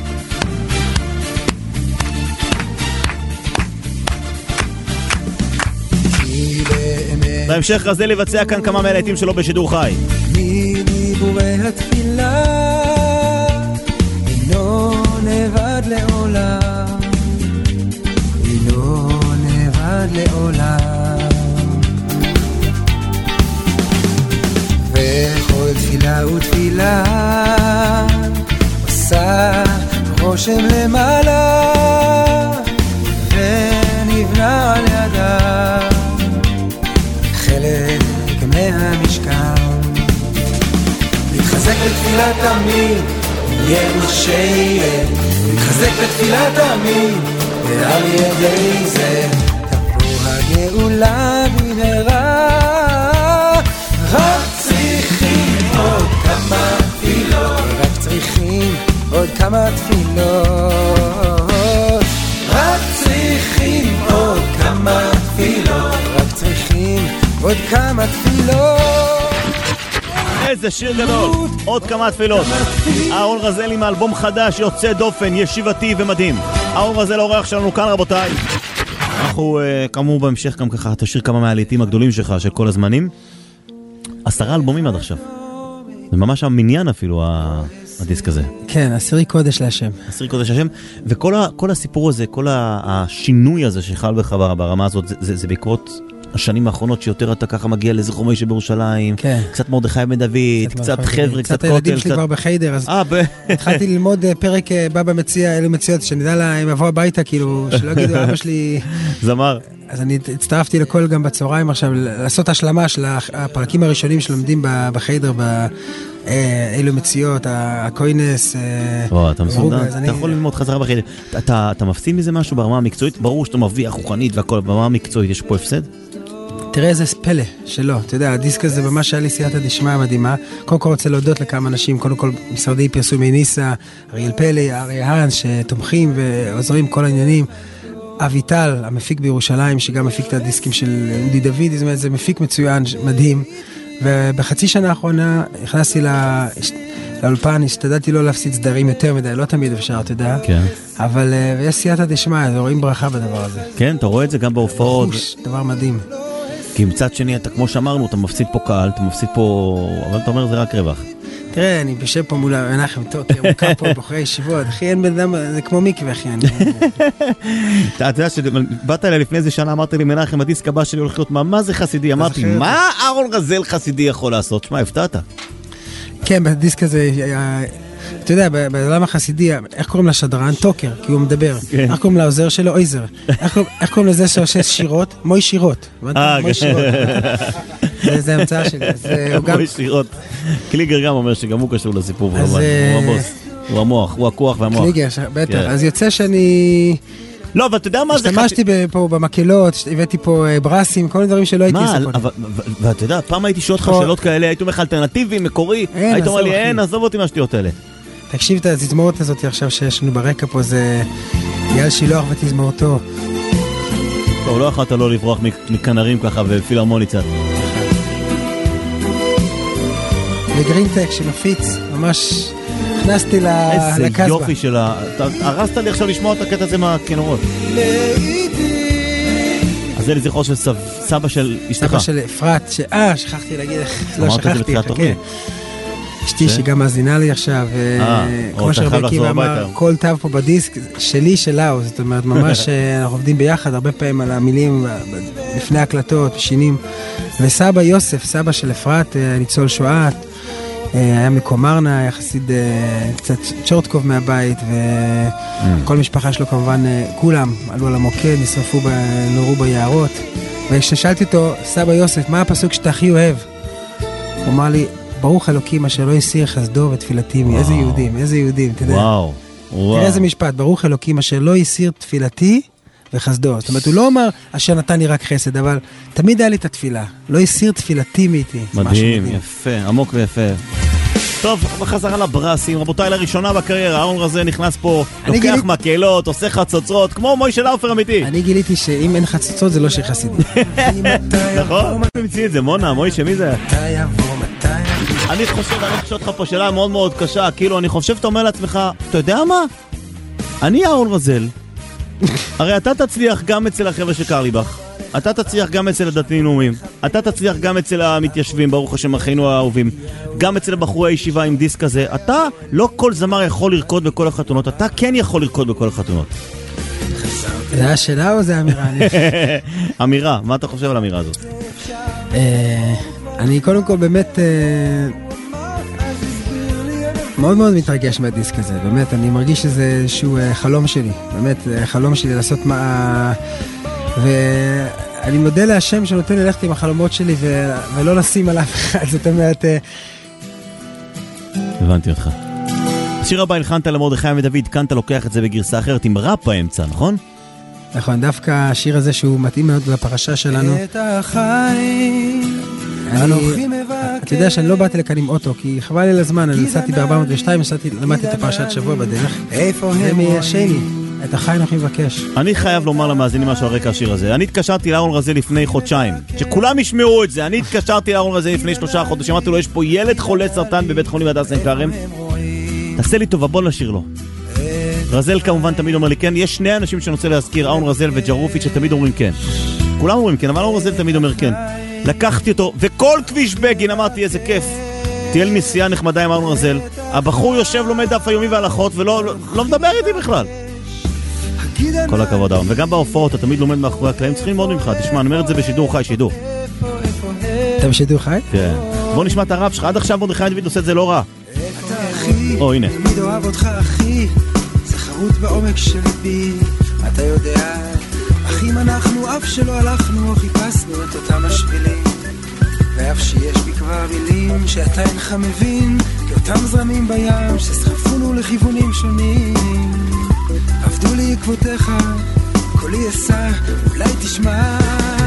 בהמשך רזל לבצע כאן כמה מהלהיטים שלו בשידור חי. מדיבורי התפילה אינו נבד לעולם, אינו נבד לעולם, וכל תפילה ותפילה עושה רושם למעלה ונבנה על ידה חלק מהמשכן. להתחזק בתפילה תמיד, יהיה מה שיהיה, להתחזק בתפילה תמיד, ועל ידי זה תבוא הגאולה במהרה. רק צריכים עוד כמה תפילות, רק צריכים עוד כמה תפילות, רק צריכים עוד כמה תפילות, רק צריכים עוד כמה תפילות. איזה שיר גדול. עוד כמה תפילות. אהרון רזל עם אלבום חדש יוצא דופן, ישיבתי ומדהים. אהרון רזל האורח שלנו כאן רבותיי. אנחנו כאמור בהמשך גם ככה תשאיר כמה מהלהיטים הגדולים שלך של כל הזמנים. 10 אלבומים עד עכשיו. זה ממש המניין אפילו הדיסק הזה. כן, 10 קודש להשם. 10 קודש להשם, וכל הסיפור הזה, כל השינוי הזה שחל בך ברמה הזאת, זה בעקבות השנים האחרונות שיותר אתה ככה מגיע לזכר מוישה בירושלים, כן. קצת מרדכי בן דוד, קצת חבר'ה, קצת קצת הילדים שלי כבר בחיידר, אז התחלתי ללמוד פרק בבא מציע, אלו מציעות, שנדע לה, אם אבוא הביתה, כאילו, שלא יגידו, אבא שלי... זמר. אז אני הצטרפתי לכל גם בצהריים עכשיו, לעשות השלמה של הפרקים הראשונים שלומדים בחיידר, אלו מציאות, הקוינס, אתה מסודר, אתה יכול ללמוד חזרה בחיידר. אתה מפסיד מזה משהו ברמה המקצועית? ברור שאתה מביא רוחנית והכל, ברמה המקצועית יש פה הפסד? תראה איזה פלא שלא, אתה יודע, הדיסק הזה ממש היה לי סייעתא דשמיא מדהימה. קודם כל רוצה להודות לכמה אנשים, קודם כל משרדי פרסומי ניסה, אריאל פלא, אריה האנס, שתומכים ועוזרים כל העניינים. אביטל, המפיק בירושלים, שגם מפיק את הדיסקים של אודי דוד, זאת אומרת, זה מפיק מצוין, מדהים. ובחצי שנה האחרונה נכנסתי לאולפן, השתדלתי לא להפסיד סדרים יותר מדי, לא תמיד אפשר, אתה יודע. כן. אבל יש סייעתא דשמיא, רואים ברכה בדבר הזה. כן, אתה רואה את זה גם בהופעות. דבר מדהים. כי מצד שני, אתה כמו שאמרנו, אתה מפסיד פה קהל, אתה מפסיד פה... אבל אתה אומר, זה רק רווח. תראה, אני יושב פה מול מנחם טוקר, מוקע פה בחורי ישיבות, אחי, אין בן אדם, זה כמו מקווה, אחי. אתה יודע שבאת אליי לפני איזה שנה, אמרת לי, מנחם, הדיסק הבא שלי הולך להיות מה זה חסידי? אמרתי, מה אהרון רזל חסידי יכול לעשות? שמה, הפתעת? כן, בדיסק הזה, אתה יודע, בעולם החסידי, איך קוראים לשדרן? טוקר, כי הוא מדבר. איך קוראים לעוזר שלו? אויזר. איך קוראים לזה שעושה שירות? מוי שירות. מוי שירות. זה המצאה שלי. מוי שירות. קליגר גם אומר שגם הוא קשור לסיפור. הוא הבוס. הוא המוח, הוא הכוח והמוח. קליגר, בטח. אז יוצא שאני... לא, אבל אתה יודע מה זה... השתמשתי פה במקהלות, הבאתי פה ברסים, כל מיני דברים שלא הייתי עושה קודם. ואתה יודע, פעם הייתי שואל לך שאלות כאלה, הייתי אומר לך אלטרנטיבי, מקורי, היית אומר לי, אין, עזוב אותי מהשטויות האלה. תקשיב את התזמורת הזאת עכשיו שיש לנו ברקע פה, זה יעל שילוח ותזמורתו. טוב, לא יכולת לא לברוח מכנרים ככה ופילהרמונית קצת. לגרינטק שמפיץ, ממש הכנסתי לקסבה. איזה יופי שלה, הרסת לי עכשיו לשמוע את הקטע הזה מהכינורות. אז זה לזכרו של סבא של אשתך. סבא של אפרת, שכחתי להגיד, לא שכחתי, חכה. אשתי שגם מאזינה לי עכשיו, כמו שהרבקים אמר, כל תו פה בדיסק, שלי שלה, זאת אומרת, ממש אנחנו עובדים ביחד הרבה פעמים על המילים לפני הקלטות, שינים, וסבא יוסף, סבא של אפרת, ניצול שואה, היה מקומרנה, יחסיד קצת צ'ורטקוב מהבית, וכל משפחה שלו כמובן, כולם עלו על המוקד, נשרפו, נורו ביערות, וכששאלתי אותו, סבא יוסף, מה הפסוק שאתה הכי אוהב? הוא אמר לי, ברוך אלוקים אשר לא הסיר חסדו ותפילתי, איזה יהודים, איזה יהודים, תדע. וואו. תראה איזה משפט, ברוך אלוקים אשר לא הסיר תפילתי וחסדו. זאת אומרת, הוא לא אמר אשר נתן לי רק חסד, אבל תמיד היה לי את התפילה. לא הסיר תפילתי מאיתי. מדהים, יפה, עמוק ויפה. טוב, בחזרה לברסים, רבותיי, לראשונה בקריירה, אהרון רזל נכנס פה, לוקח מקהלות, עושה חצוצרות, כמו מוישה לאופר אמיתי. אני גיליתי שאם אין חצוצרות זה לא שיר חסידי. נכון? מה תמציא את זה? מונה, מוישה, מי זה? אני חושב אותך פה שאלה מאוד מאוד קשה, כאילו אני חושב שאתה אומר לעצמך, אתה יודע מה? אני אהרון רזל, הרי אתה תצליח גם אצל החבר'ה של קרליבך, אתה תצליח גם אצל הדתיים לאומיים, אתה תצליח גם אצל המתיישבים, ברוך השם אחינו האהובים, גם אצל בחורי הישיבה עם דיסק הזה, אתה לא כל זמר יכול לרקוד בכל החתונות, אתה כן יכול לרקוד בכל החתונות. זה השאלה או זה אמירה? אמירה, מה אתה חושב על האמירה הזאת? אני קודם כל באמת מאוד מאוד מתרגש מהדיסק הזה, באמת, אני מרגיש שזה איזשהו חלום שלי, באמת, חלום שלי לעשות מה... ואני מודה להשם שנותן לי ללכת עם החלומות שלי ולא לשים על אף אחד, זאת אומרת... הבנתי אותך. שיר הבא הלחנת למרדכי ודוד, כאן אתה לוקח את זה בגרסה אחרת עם ראפ באמצע, נכון? נכון, דווקא השיר הזה שהוא מתאים מאוד לפרשה שלנו. אתה יודע שאני לא באתי לכאן עם אוטו, כי חבל לי לזמן, אני נסעתי ב-402, למדתי את הפרשת שבוע בדרך. זה מהשני. את החי אנחנו מבקש. אני חייב לומר למאזינים משהו על רקע השיר הזה. אני התקשרתי לאהרון רזל לפני חודשיים. שכולם ישמעו את זה. אני התקשרתי לאהרון רזל לפני 3 חודשים. אמרתי לו, יש פה ילד חולה סרטן בבית חולים הדסה עין כרם. תעשה לי טובה, בוא נשיר לו. רזל כמובן תמיד אומר לי כן. יש 2 אנשים שאני רוצה להזכיר, אהרון רזל וג'רופית, שתמיד אומרים כן. כולם אומרים כן, אבל אהרון רזל תמיד אומר כן. לקחתי אותו, וכל כביש בגין אמרתי איזה כיף. תהיה לי נסיעה נחמדה עם אהרון רזל. הבחור יושב לומד דף היומי והלכות ולא מדבר איתי בכלל. כל הכבוד אהרון. וגם בהופעות אתה תמיד לומד מאחורי הקלעים, צריכים ללמוד ממך. תשמע, אני אומר את זה בשידור חי, שידור. אתה בשידור חי? כן. בוא נשמע את הרב שלך. עד עכשיו מרדכי דוד עושה את זה לא רע. או הנה. תמיד אוהב אותך אחי, זה חרוט בעומק של בי, אתה יודע, אחים אנחנו אף שלא הלכנו, חיפשנו את אותם השבילים, ואף שיש בי כבר מילים שאתה אינך מבין, כאותם זרמים בים שסחפונו לכיוונים שונים, עבדו לי עקבותיך, קולי אסע, אולי תשמע.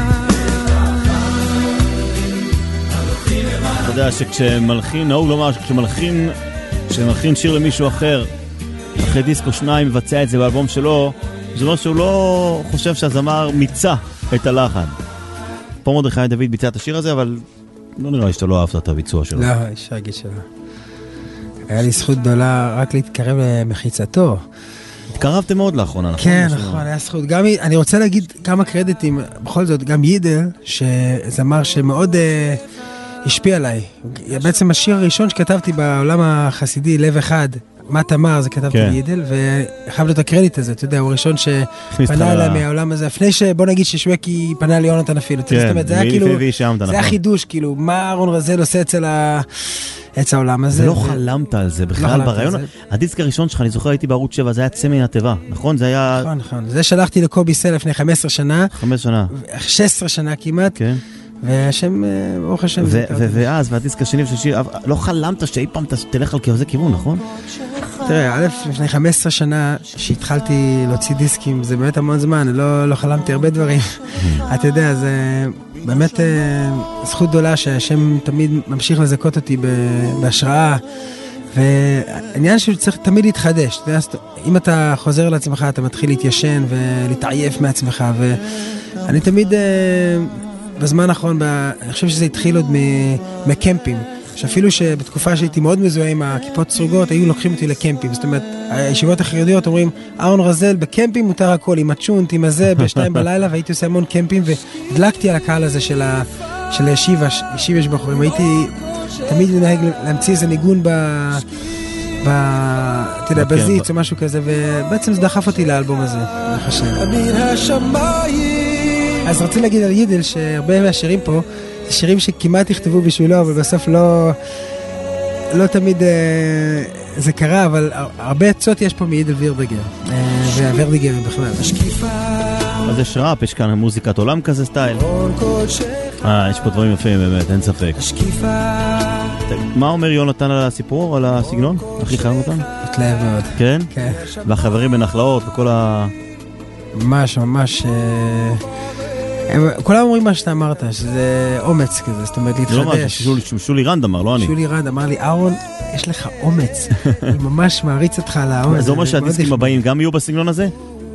אתה יודע שכשמלחין, נהוג לומר שכשמלחין שיר למישהו אחר, אחרי דיסקו 2 מבצע את זה באלבום שלו, זה אומר שהוא לא חושב שהזמר מיצה את הלחן. פה מרדכי דוד ביצע את השיר הזה, אבל לא נראה לי שאתה לא אהבת את הביצוע שלו. לא, אישה להגיד שלא. היה לי זכות גדולה רק להתקרב למחיצתו. התקרבתם מאוד לאחרונה, נכון? כן, נכון, היה זכות. גם, אני רוצה להגיד כמה קרדיטים, בכל זאת, גם יידל, שזמר שמאוד השפיע עליי. בעצם השיר הראשון שכתבתי בעולם החסידי, לב אחד, מה תמר, זה כתבתי יידל, וחייב לו את הקרדיט הזה, אתה יודע, הוא הראשון שפנה אליי מהעולם הזה, לפני שבוא נגיד ששווקי פנה ליונתן אפילו, זאת אומרת, זה היה כאילו, זה היה חידוש, כאילו, מה אהרון רזל עושה אצל העולם הזה. ולא חלמת על זה בכלל ברעיון, הדיסק הראשון שלך, אני זוכר, הייתי בערוץ 7, זה היה צמא הטבע, נכון? זה היה... נכון, זה שלחתי לקובי סל לפני 15 שנה. 16 שנה כמעט. כן. והשם, ברוך השם. ואז, והדיסק השני ושלישי, לא חלמת שאי פעם תלך על כזה כיוון, נכון? תראה, א', לפני 15 שנה שהתחלתי להוציא דיסקים, זה באמת המון זמן, לא חלמתי הרבה דברים. אתה יודע, זה באמת זכות גדולה שהשם תמיד ממשיך לזכות אותי בהשראה, והעניין שצריך תמיד להתחדש. אם אתה חוזר לעצמך, אתה מתחיל להתיישן ולהתעייף מעצמך, ואני תמיד... בזמן האחרון, אני חושב שזה התחיל עוד מקמפים, שאפילו שבתקופה שהייתי מאוד מזוהה עם הכיפות סרוגות, היו לוקחים אותי לקמפים, זאת אומרת, הישיבות החרדיות אומרים, אהרון רזל בקמפים מותר הכל, עם הצ'ונט, עם הזה, ב2 בלילה, והייתי עושה המון קמפים, והדלקתי על הקהל הזה של הישיבה יש בחורים, הייתי תמיד מנהג להמציא איזה ניגון בזיץ או משהו כזה, ובעצם זה דחף אותי לאלבום הזה, אז רציתי להגיד על יידל שהרבה מהשירים פה זה שירים שכמעט יכתבו בשבילו, אבל בסוף לא תמיד זה קרה, אבל הרבה עצות יש פה מיידל וירדיגר והוורדיגר בכלל. אז יש ראפ, יש כאן מוזיקת עולם כזה סטייל. יש פה דברים יפים באמת, אין ספק. מה אומר יונתן על הסיפור, על הסגנון? הכי חיים אותם? מתלהב מאוד. כן? כן. והחברים בנחלאות וכל ה... ממש כולם אומרים מה שאתה אמרת, שזה אומץ כזה, זאת אומרת להתחדש. זה לא מה, שולי רנד אמר, לא אני. שולי רנד אמר לי, אהרון, יש לך אומץ. אני ממש מעריץ אותך על האומץ. זה אומר שהדיסקים הבאים גם יהיו בסגנון הזה?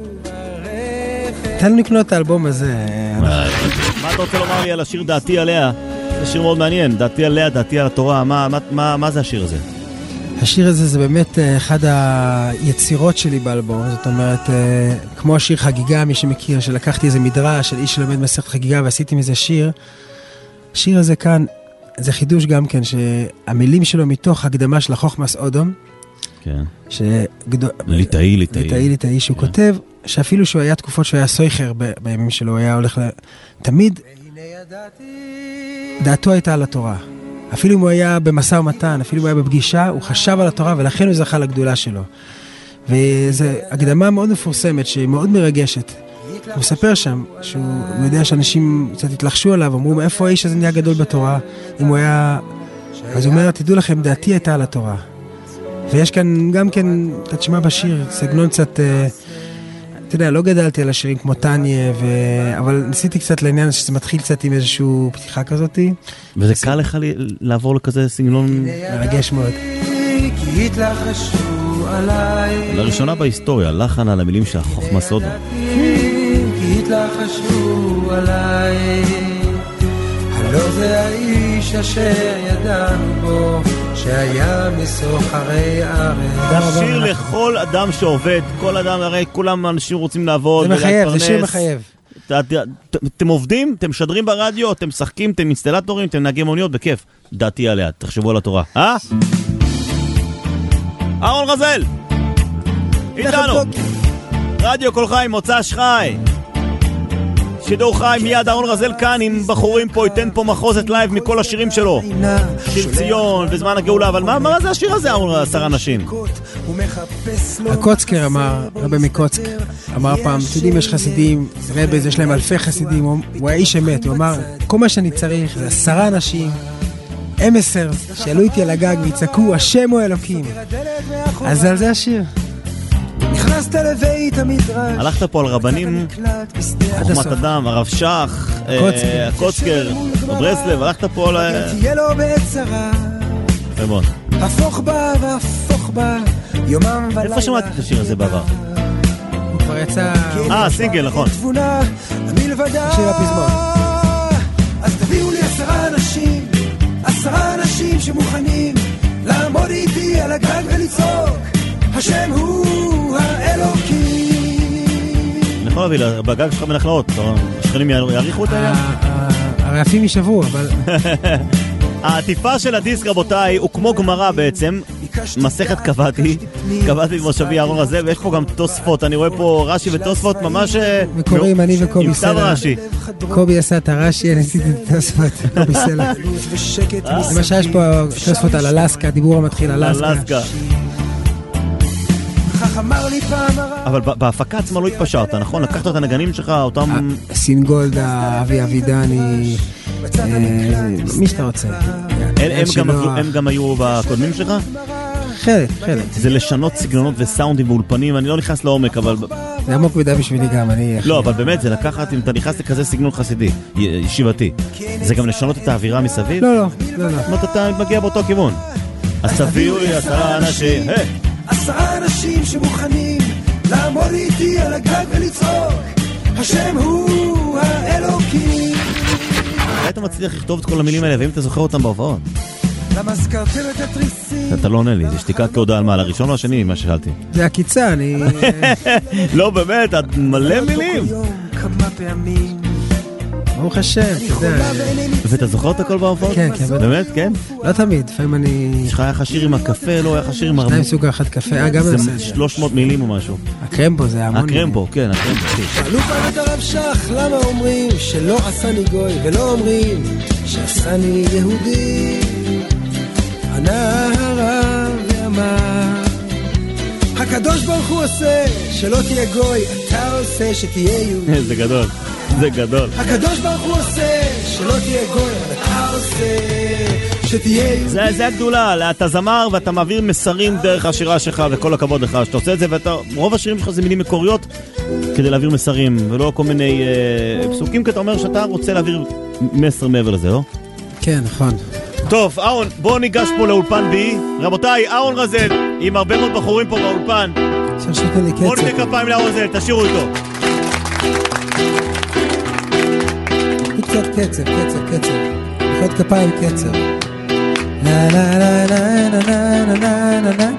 תן לקנות את האלבום הזה. מה אתה רוצה לומר לי על השיר דעתי עליה? זה שיר מאוד מעניין, דעתי עליה, דעתי על התורה, מה זה השיר הזה? השיר הזה זה באמת אחד היצירות שלי באלבום, זאת אומרת, כמו השיר חגיגה, מי שמכיר, שלקחתי איזה מדרש של איש שלומד מסכת חגיגה ועשיתי מזה שיר. השיר הזה כאן, זה חידוש גם כן, שהמילים שלו מתוך הקדמה של החוכמס אודום, כן. ליטאי, שהוא כותב, שאפילו שהוא היה תקופות שהוא היה סויכר בימים שלו, הוא היה הולך תמיד, דעתו הייתה על התורה. אפילו אם הוא היה במשא ומתן, אפילו אם הוא היה בפגישה, הוא חשב על התורה ולכן הוא זכה לגדולה שלו. וזו הקדמה מאוד מפורסמת, שהיא מאוד מרגשת. הוא מספר שם, שהוא יודע שאנשים קצת התלחשו עליו, אמרו, איפה האיש הזה נהיה גדול בתורה? אם הוא היה... אז הוא אומר, תדעו לכם, דעתי הייתה על התורה. ויש כאן גם כן, תשמע בשיר, סגנון קצת... אתה יודע, לא גדלתי על השירים כמו טניה, אבל ניסיתי קצת לעניין שזה מתחיל קצת עם איזושהי פתיחה כזאת. וזה קל לך לעבור לכזה סגנון... מרגש מאוד. כי התלחשו עליי. לראשונה בהיסטוריה, לחן על המילים של החוכמה סודה. כי התלחשו עליי, הלא זה האיש אשר ידענו בו, שהיה מסוחרי הארץ. שיר לכל אדם שעובד, כל אדם, הרי כולם אנשים רוצים לעבוד. זה מחייב, זה שיר מחייב. אתם עובדים, אתם משדרים ברדיו, אתם משחקים, אתם אינסטלטורים, אתם נהגי מוניות, בכיף. דעתי עליה, תחשבו על התורה. אהרון רזל! איתנו! רדיו כל חי, מוצ"ש חי! שידור חי, מיד אהרון רזל כאן עם בחורים פה, ייתן פה מחוזת לייב מכל השירים שלו. שיר ציון וזמן הגאולה, אבל מה זה השיר הזה, אהרון, 10 אנשים? הקוצקר אמר, רבי מקוצקר, אמר פעם, תדעים יש חסידים, רבי יש להם אלפי חסידים, הוא האיש אמת, הוא אמר, כל מה שאני צריך זה 10 אנשים, 10 שעלו איתי על הגג ויצעקו, השם הוא אלוקים. אז על זה השיר. נכנסת לבית המדרש, הלכת פה על רבנים, חוכמת אדם, הרב שח, הקוצקר, ברסלב, הלכת פה על... תהיה לו בצרה, יפה מאוד. הפוך בה והפוך בה, יומם ולילה. איפה שמעתי את השיר הזה בעבר? הוא כבר יצא... סינגל, נכון. תבונה, המלבדה. שיר הפזמון. אז תביאו לי 10 אנשים, 10 אנשים שמוכנים לעמוד איתי על הגג ולצעוק, השם הוא האלוקים. אני יכול להביא בגג שלך בנחלאות, השכנים יעריכו את העניין? הרעפים יישבו, אבל... העטיפה של הדיסק, רבותיי, הוא כמו גמרא בעצם, מסכת קבעתי במושבי אהרון רזל, ויש פה גם תוספות, אני רואה פה רש"י ותוספות ממש... מקוראים, אני וקובי עם סלע. כתב רש"י. קובי עשה את הרש"י, אני עשיתי את התוספות, קובי סלע. למשל יש פה תוספות על אלסקה, דיבור המתחיל אלסקה. אבל בהפקה עצמה לא התפשרת, נכון? לקחת את הנגנים שלך, אותם... סינגולדה, אבי אבידני, מי שאתה רוצה. הם גם היו בקודמים שלך? חלק. זה לשנות סגנונות וסאונדים באולפנים, אני לא נכנס לעומק, אבל... זה עמוק מידה בשבילי גם, אני... לא, אבל באמת, זה לקחת, אם אתה נכנס לכזה סגנון חסידי, ישיבתי, זה גם לשנות את האווירה מסביב? לא. אתה מגיע באותו כיוון. אז תביאו לי 10 אנשים, 10 אנשים שמוכנים לעמוד איתי על הגג ולצעוק, השם הוא האלוקים. היית מצליח לכתוב את כל המילים האלה, ואם אתה זוכר אותם בהופעות? למה זכרתם את התריסים? אתה לא עונה לי, זה שתיקה כהודעה על מה, לראשון או השני, מה ששאלתי? זה הקיצה, אני... לא, באמת, את מלא מילים. כמה פעמים ברוך השם, אתה יודע. ואתה זוכר את הכל בהופעות? כן. באמת, כן? לא תמיד, לפעמים אני... יש לך היה חשיר עם הקפה, לא היה חשיר עם הרבה. 2 סוג 1 קפה, גם זה 300 מילים או משהו. הקרמבו זה המון. הקרמבו, כן, הקרמבו. שאלו פעם את הרב שח, למה אומרים שלא עשני גוי, ולא אומרים שעשני יהודי? ענה הרב ואמר, הקדוש ברוך הוא עושה שלא תהיה גוי, אתה עושה שתהיה יהודי. זה גדול. הקדוש ברוך הוא עושה שלא תהיה גוי, אתה עושה שתהיה יהודי. זה הגדולה, אתה זמר ואתה מעביר מסרים דרך השירה שלך, וכל הכבוד לך שאתה עושה את זה, רוב השירים שלך זה מילים מקוריות כדי להעביר מסרים, ולא כל מיני פסוקים, כי אתה אומר שאתה רוצה להעביר מסר מעבר לזה, לא? כן, נכון. טוב, אהרון, בואו ניגש פה לאולפן בי. רבותיי, אהרון רזל, עם הרבה מאוד בחורים פה באולפן. בואו ניתן כפיים לאהרון רזל, תשאירו איתו. קצת קצב. יכולת כפיים קצב. לה לה לה לה לה לה לה לה לה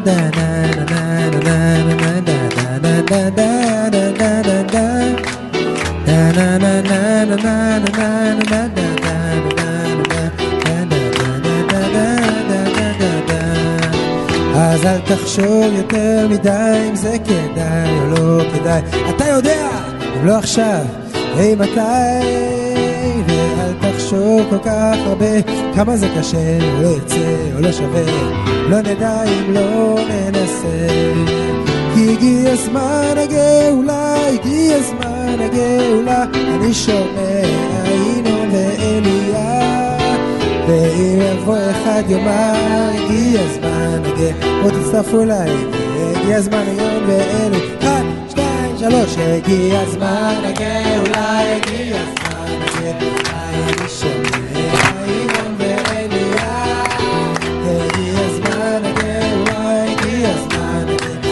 אז אל תחשוב יותר מדי אם זה כדאי או לא כדאי, אתה יודע, אם לא עכשיו, אי מתי, ואל תחשוב כל כך הרבה כמה זה קשה, או לא יצא, או לא שווה, לא נדע אם לא ננסה, כי הגיע זמן הגאולה, הגיע זמן הגאולה, אני שומע ינון ואליה, ואם יבוא אחד יאמר הגיע זמן הגאולה, עוד תצטרפו אליי, הגיע זמן ינון ואליה, 1, 2, 3, הגיע זמן הגאולה, הגיע זמן הגאולה, אני שומע ינון ואליה, הגיע זמן הגאולה, הגיע זמן הגאולה,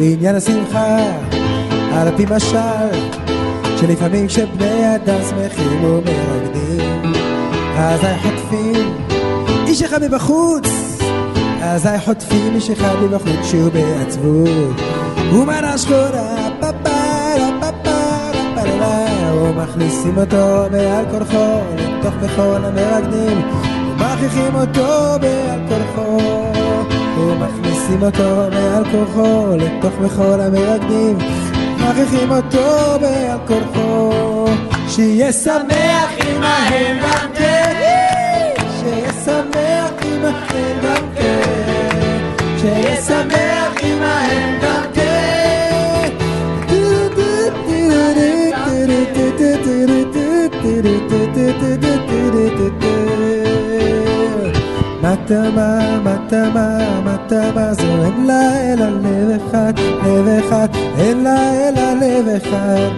לעניין השמחה, על פי משל, שלפעמים כשבני אדם שמחים ומרקדים, אזי חוטפים איש אחד מבחוץ, אזי חוטפים איש אחד מבחוץ שהוא בעצבות, ומנה שחורה פפרה פפרה פפרה, ומכניסים אותו בעל כורחו לתוך בכל המרקדים, ומכריחים אותו בעל כורחו, ומכניסים אותו בעל כורחו לתוך בכל המרקדים, מכריחים אותו בעל כורחו, שיהיה שמח עמהם גם כן, שיהיה שמח עמהם גם כן, שיהיה שמח עמהם גם כן. מתמה זו אין לה אלא לב אחד, לב אחד, אין לה אלא לב אחד.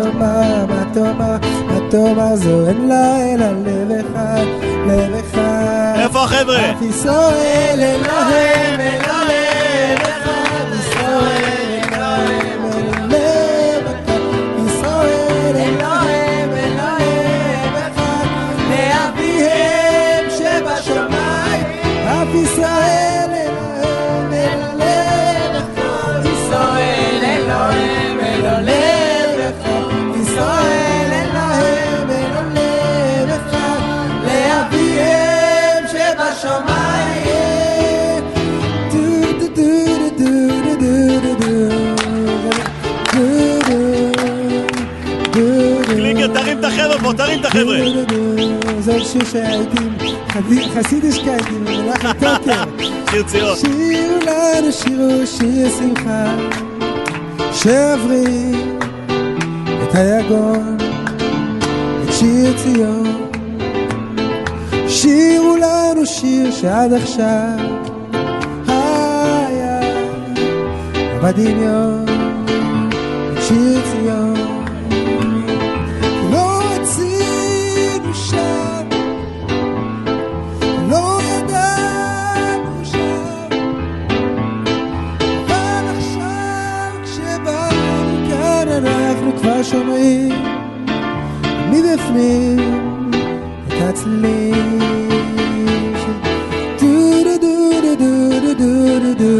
מתמה זו אין לה אלא לב אחד, לב אחד. איפה החבר'ה? אף ישראל אלוהים אלוהים אחד, ישראל אלוהים אלוהים אחד, ישראל אלוהים אלוהים אחד, לאביהם שבשמיים, אף ישראל אלוהים אלוהים אחד, ישראל אלוהים אלוהים אחד, ישראל אלוהים אלוהים אחד, לאביהם שבשמיים. קלינגר, תרים את החבר'ה פה, תרים את החבר'ה. זה שיר שהייתי חסידישקה, הייתי במלאך הטוקר. שיר ציון. שירו לנו שירו שיר שמחה, שעברי את היגון, את שיר ציון. שירו לנו שיר שעד עכשיו היה בדמיון, את שיר ציון. לא רצינו שם, לא ידענו שם, אבל עכשיו כשבאנו כאן אנחנו כבר שומעים מבפנים את הצלילים של דו דו דו דו דו דו דו דו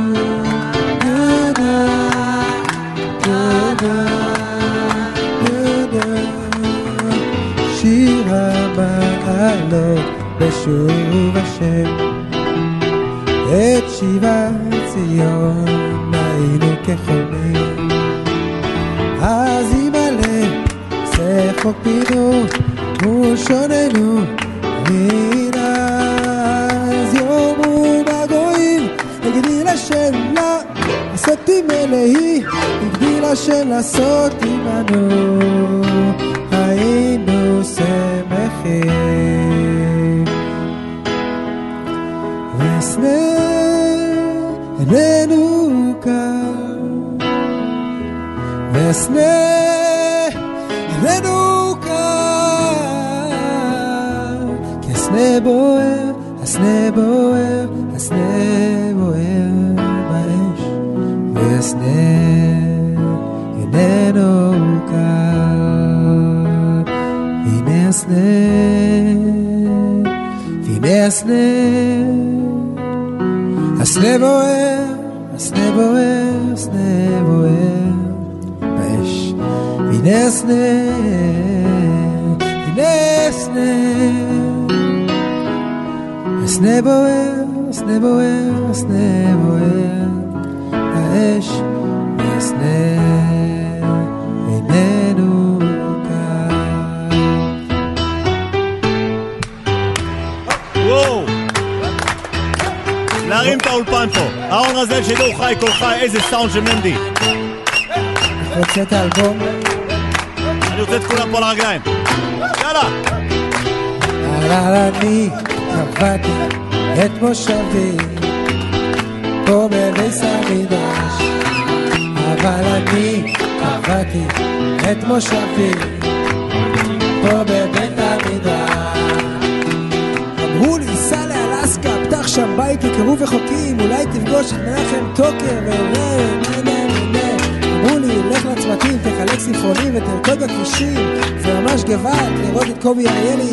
שיר המעלות בשוב השם, את שיבת ציון היינו כחולמים, אז ימלא שחוק פינו ושוננו, והנה אז יאמרו בגויים, הגדיל השם לעשות עם אלוהי, הגדיל השם לעשות עמנו, היינו שמחים. וסנה איננו קל, וסנה איננו קל, כי הסנה בוער, הסנה בוער, הסנה בוער באש, והסנה איננו קל. הנה הסנה, והנה הסנה, הסנה בוער, הסנה בוער, הסנה בוער באש, והנה הסנה, הנה הסנה, הסנה בוער, הסנה בוער, הסנה בוער באש, והסנה איננו קל. וואו, להרים את האולפן פה. אהרון רזאל, שידור חי, כל חי, איזה סאונד של מנדי. רוצה את האלבום? אני רוצה את כולם פה לרגליים. יאללה. אני קבעתי את מושבי פה בביס המקדש, אבל אני קבעתי את מושבי פה בבית המקדש. אמרו לי, סע לאלסקה, פתח שם בית יקרו וחוקים, אולי תפגוש את מנחם טוקר ונהנה אמרו לי, לך לצמתים, תחלק ספרונים ותרקוד בכבישים, זה ממש גבל לראות את קובי אריאלי.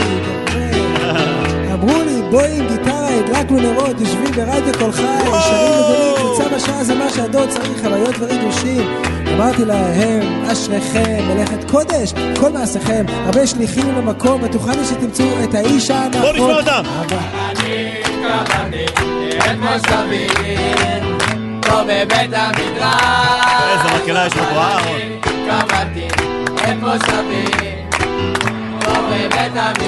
אמרו לי, בואי עם גיטרה, הדלקנו נרות, יושבים ברדיו כל חי, שרים גדולים, קבוצה בשעה זה מה שהדור צריך, חוויות וריגושים. אמרתי להם, אשריכם, מלאכת קודש, כל מעשיכם, הרבה שליחים למקום, בטוחני שתמצאו את האיש הנכון. בוא נשמע אותם. אבל אני קבעתי את מושבי, פה בבית המדרש. איזה מקהלה יש לו פה, אהרון. קבעתי את מושבי, פה בבית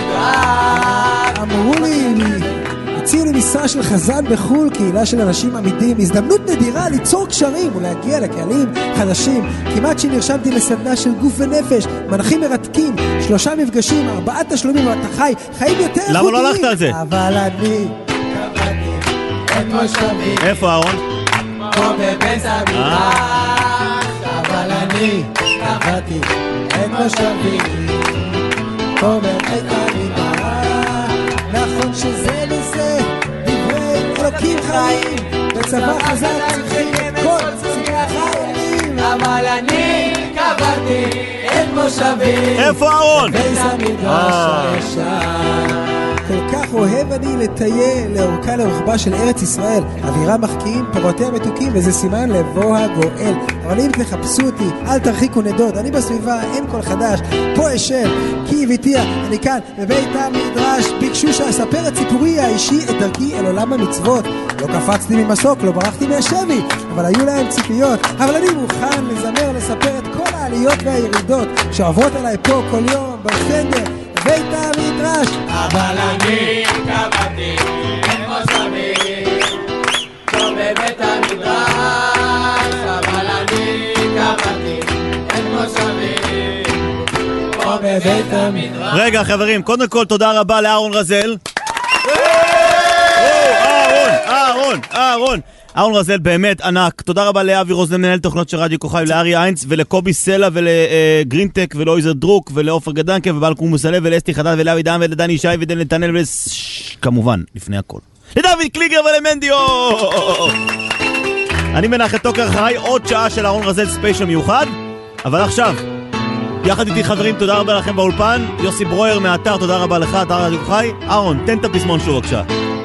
המדרש. אמרו לי, הציעו לי משרה של חזן בחול, קהילה של אנשים עמידים, הזדמנות נדירה ליצור קשרים ולהגיע לקהלים חדשים. כמעט שנרשמתי לסדנה של גוף ונפש, מנחים מרתקים, 3 מפגשים, 4 תשלומים, ואתה חי, חיים יותר איכותיים. למה לא הלכת על זה? אבל אני קבעתי את מושבי. איפה אהרון? פה בבית המדרש. אבל אני קבעתי את מושבי, פה בבית המדרש. נכון שזה וזה, דברי אלוקים חיים, בצבא חזק צריכים את כל סוגי החיילים. אבל אני קבעתי את מושבי. איפה אהרון? בבית המדרש הישן. כל כך אוהב אני לטייל לאורכה לרוחבה של ארץ ישראל, אווירה מחקיעים, פירותיה מתוקים, וזה סימן לבוא הגואל. אבל אם תחפשו אותי, אל תרחיקו נדוד, אני בסביבה, אין כל חדש, פה אשב, כי הביתיה, אני כאן בבית המדרש. ביקשו שאספר את סיפורי האישי, את דרכי אל עולם המצוות. לא קפצתי ממסוק, לא ברחתי מהשבי, אבל היו להם ציפיות. אבל אני מוכן לזמר, לספר את כל העליות והירידות שעוברות עליי פה כל יום בחדר בית המדרש. אבל אני קבעתי את מושבי, פה בבית המדרש. אבל אני קבעתי את מושבי, פה בבית המדרש. רגע חברים, קודם כל תודה רבה לאהרון רזל. אהרון רזל באמת ענק. תודה רבה לאבי רוזן, מנהל תוכנות של רדיו כוכב, לארי איינץ ולקובי סלע ולגרינטק ולאויזר דרוק ולאופר גדנקה ובלקום מוסלב ולאסתי חדד ולאבי דם ולדני ישי ודן נתנאל וכמובן, לפני הכל, לדוד קליגר ולמנדי אור. אני מנחם טוקר, אחריי עוד שעה של אהרון רזל ספיישל מיוחד. אבל עכשיו, יחד איתי חברים, תודה רבה לכם באולפן. יוסי ברויר מהאתר, תודה רבה לך, אתר רדיו כוכב. אהרון, תן את הפזמון שוב בבקשה.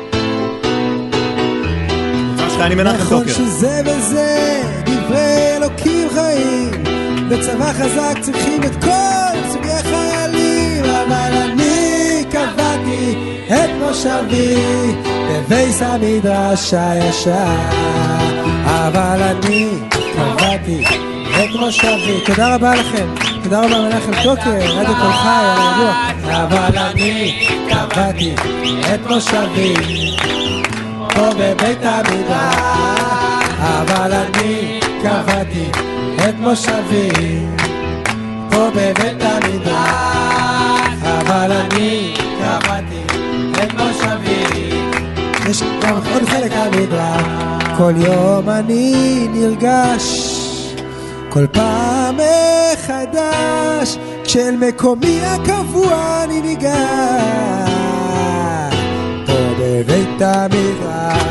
אני מנחם טוקר. נכון שזה וזה, דברי אלוקים חיים, בצבא חזק צריכים את כל סוגי החיילים. אבל אני קבעתי את מושבי בבית המדרש הישן. אבל אני קבעתי את מושבי. תודה רבה לכם, תודה רבה מנחם טוקר, רדיו כל חי על האירוע. אבל אני קבעתי את מושבי פה בבית המדרש. אבל אני קבעתי את מושבי פה בבית המדרש. אבל אני קבעתי את מושבי. יש גם עוד חלק המדרש. כל יום אני נרגש, כל פעם מחדש, כשאל מקומי הקבוע אני ניגש פה בבית המדרש.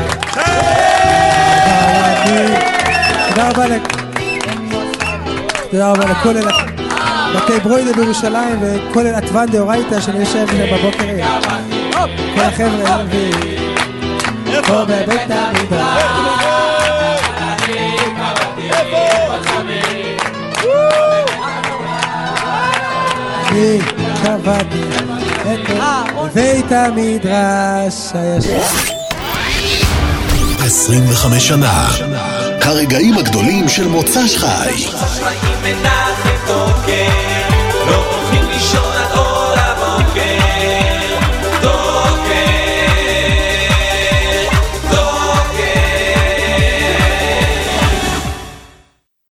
תודה רבה לכל בתי ברוידה בירושלים וכל עטוון דאורייתא שאני יושב בבוקר. כל החבר'ה פה בבית המדרש. אני קבעתי את בית המדרש הישן. 25 שנה, הרגעים הגדולים של מוצ"ש חי. מנחם טוקר, לא הולכים לישון עד אור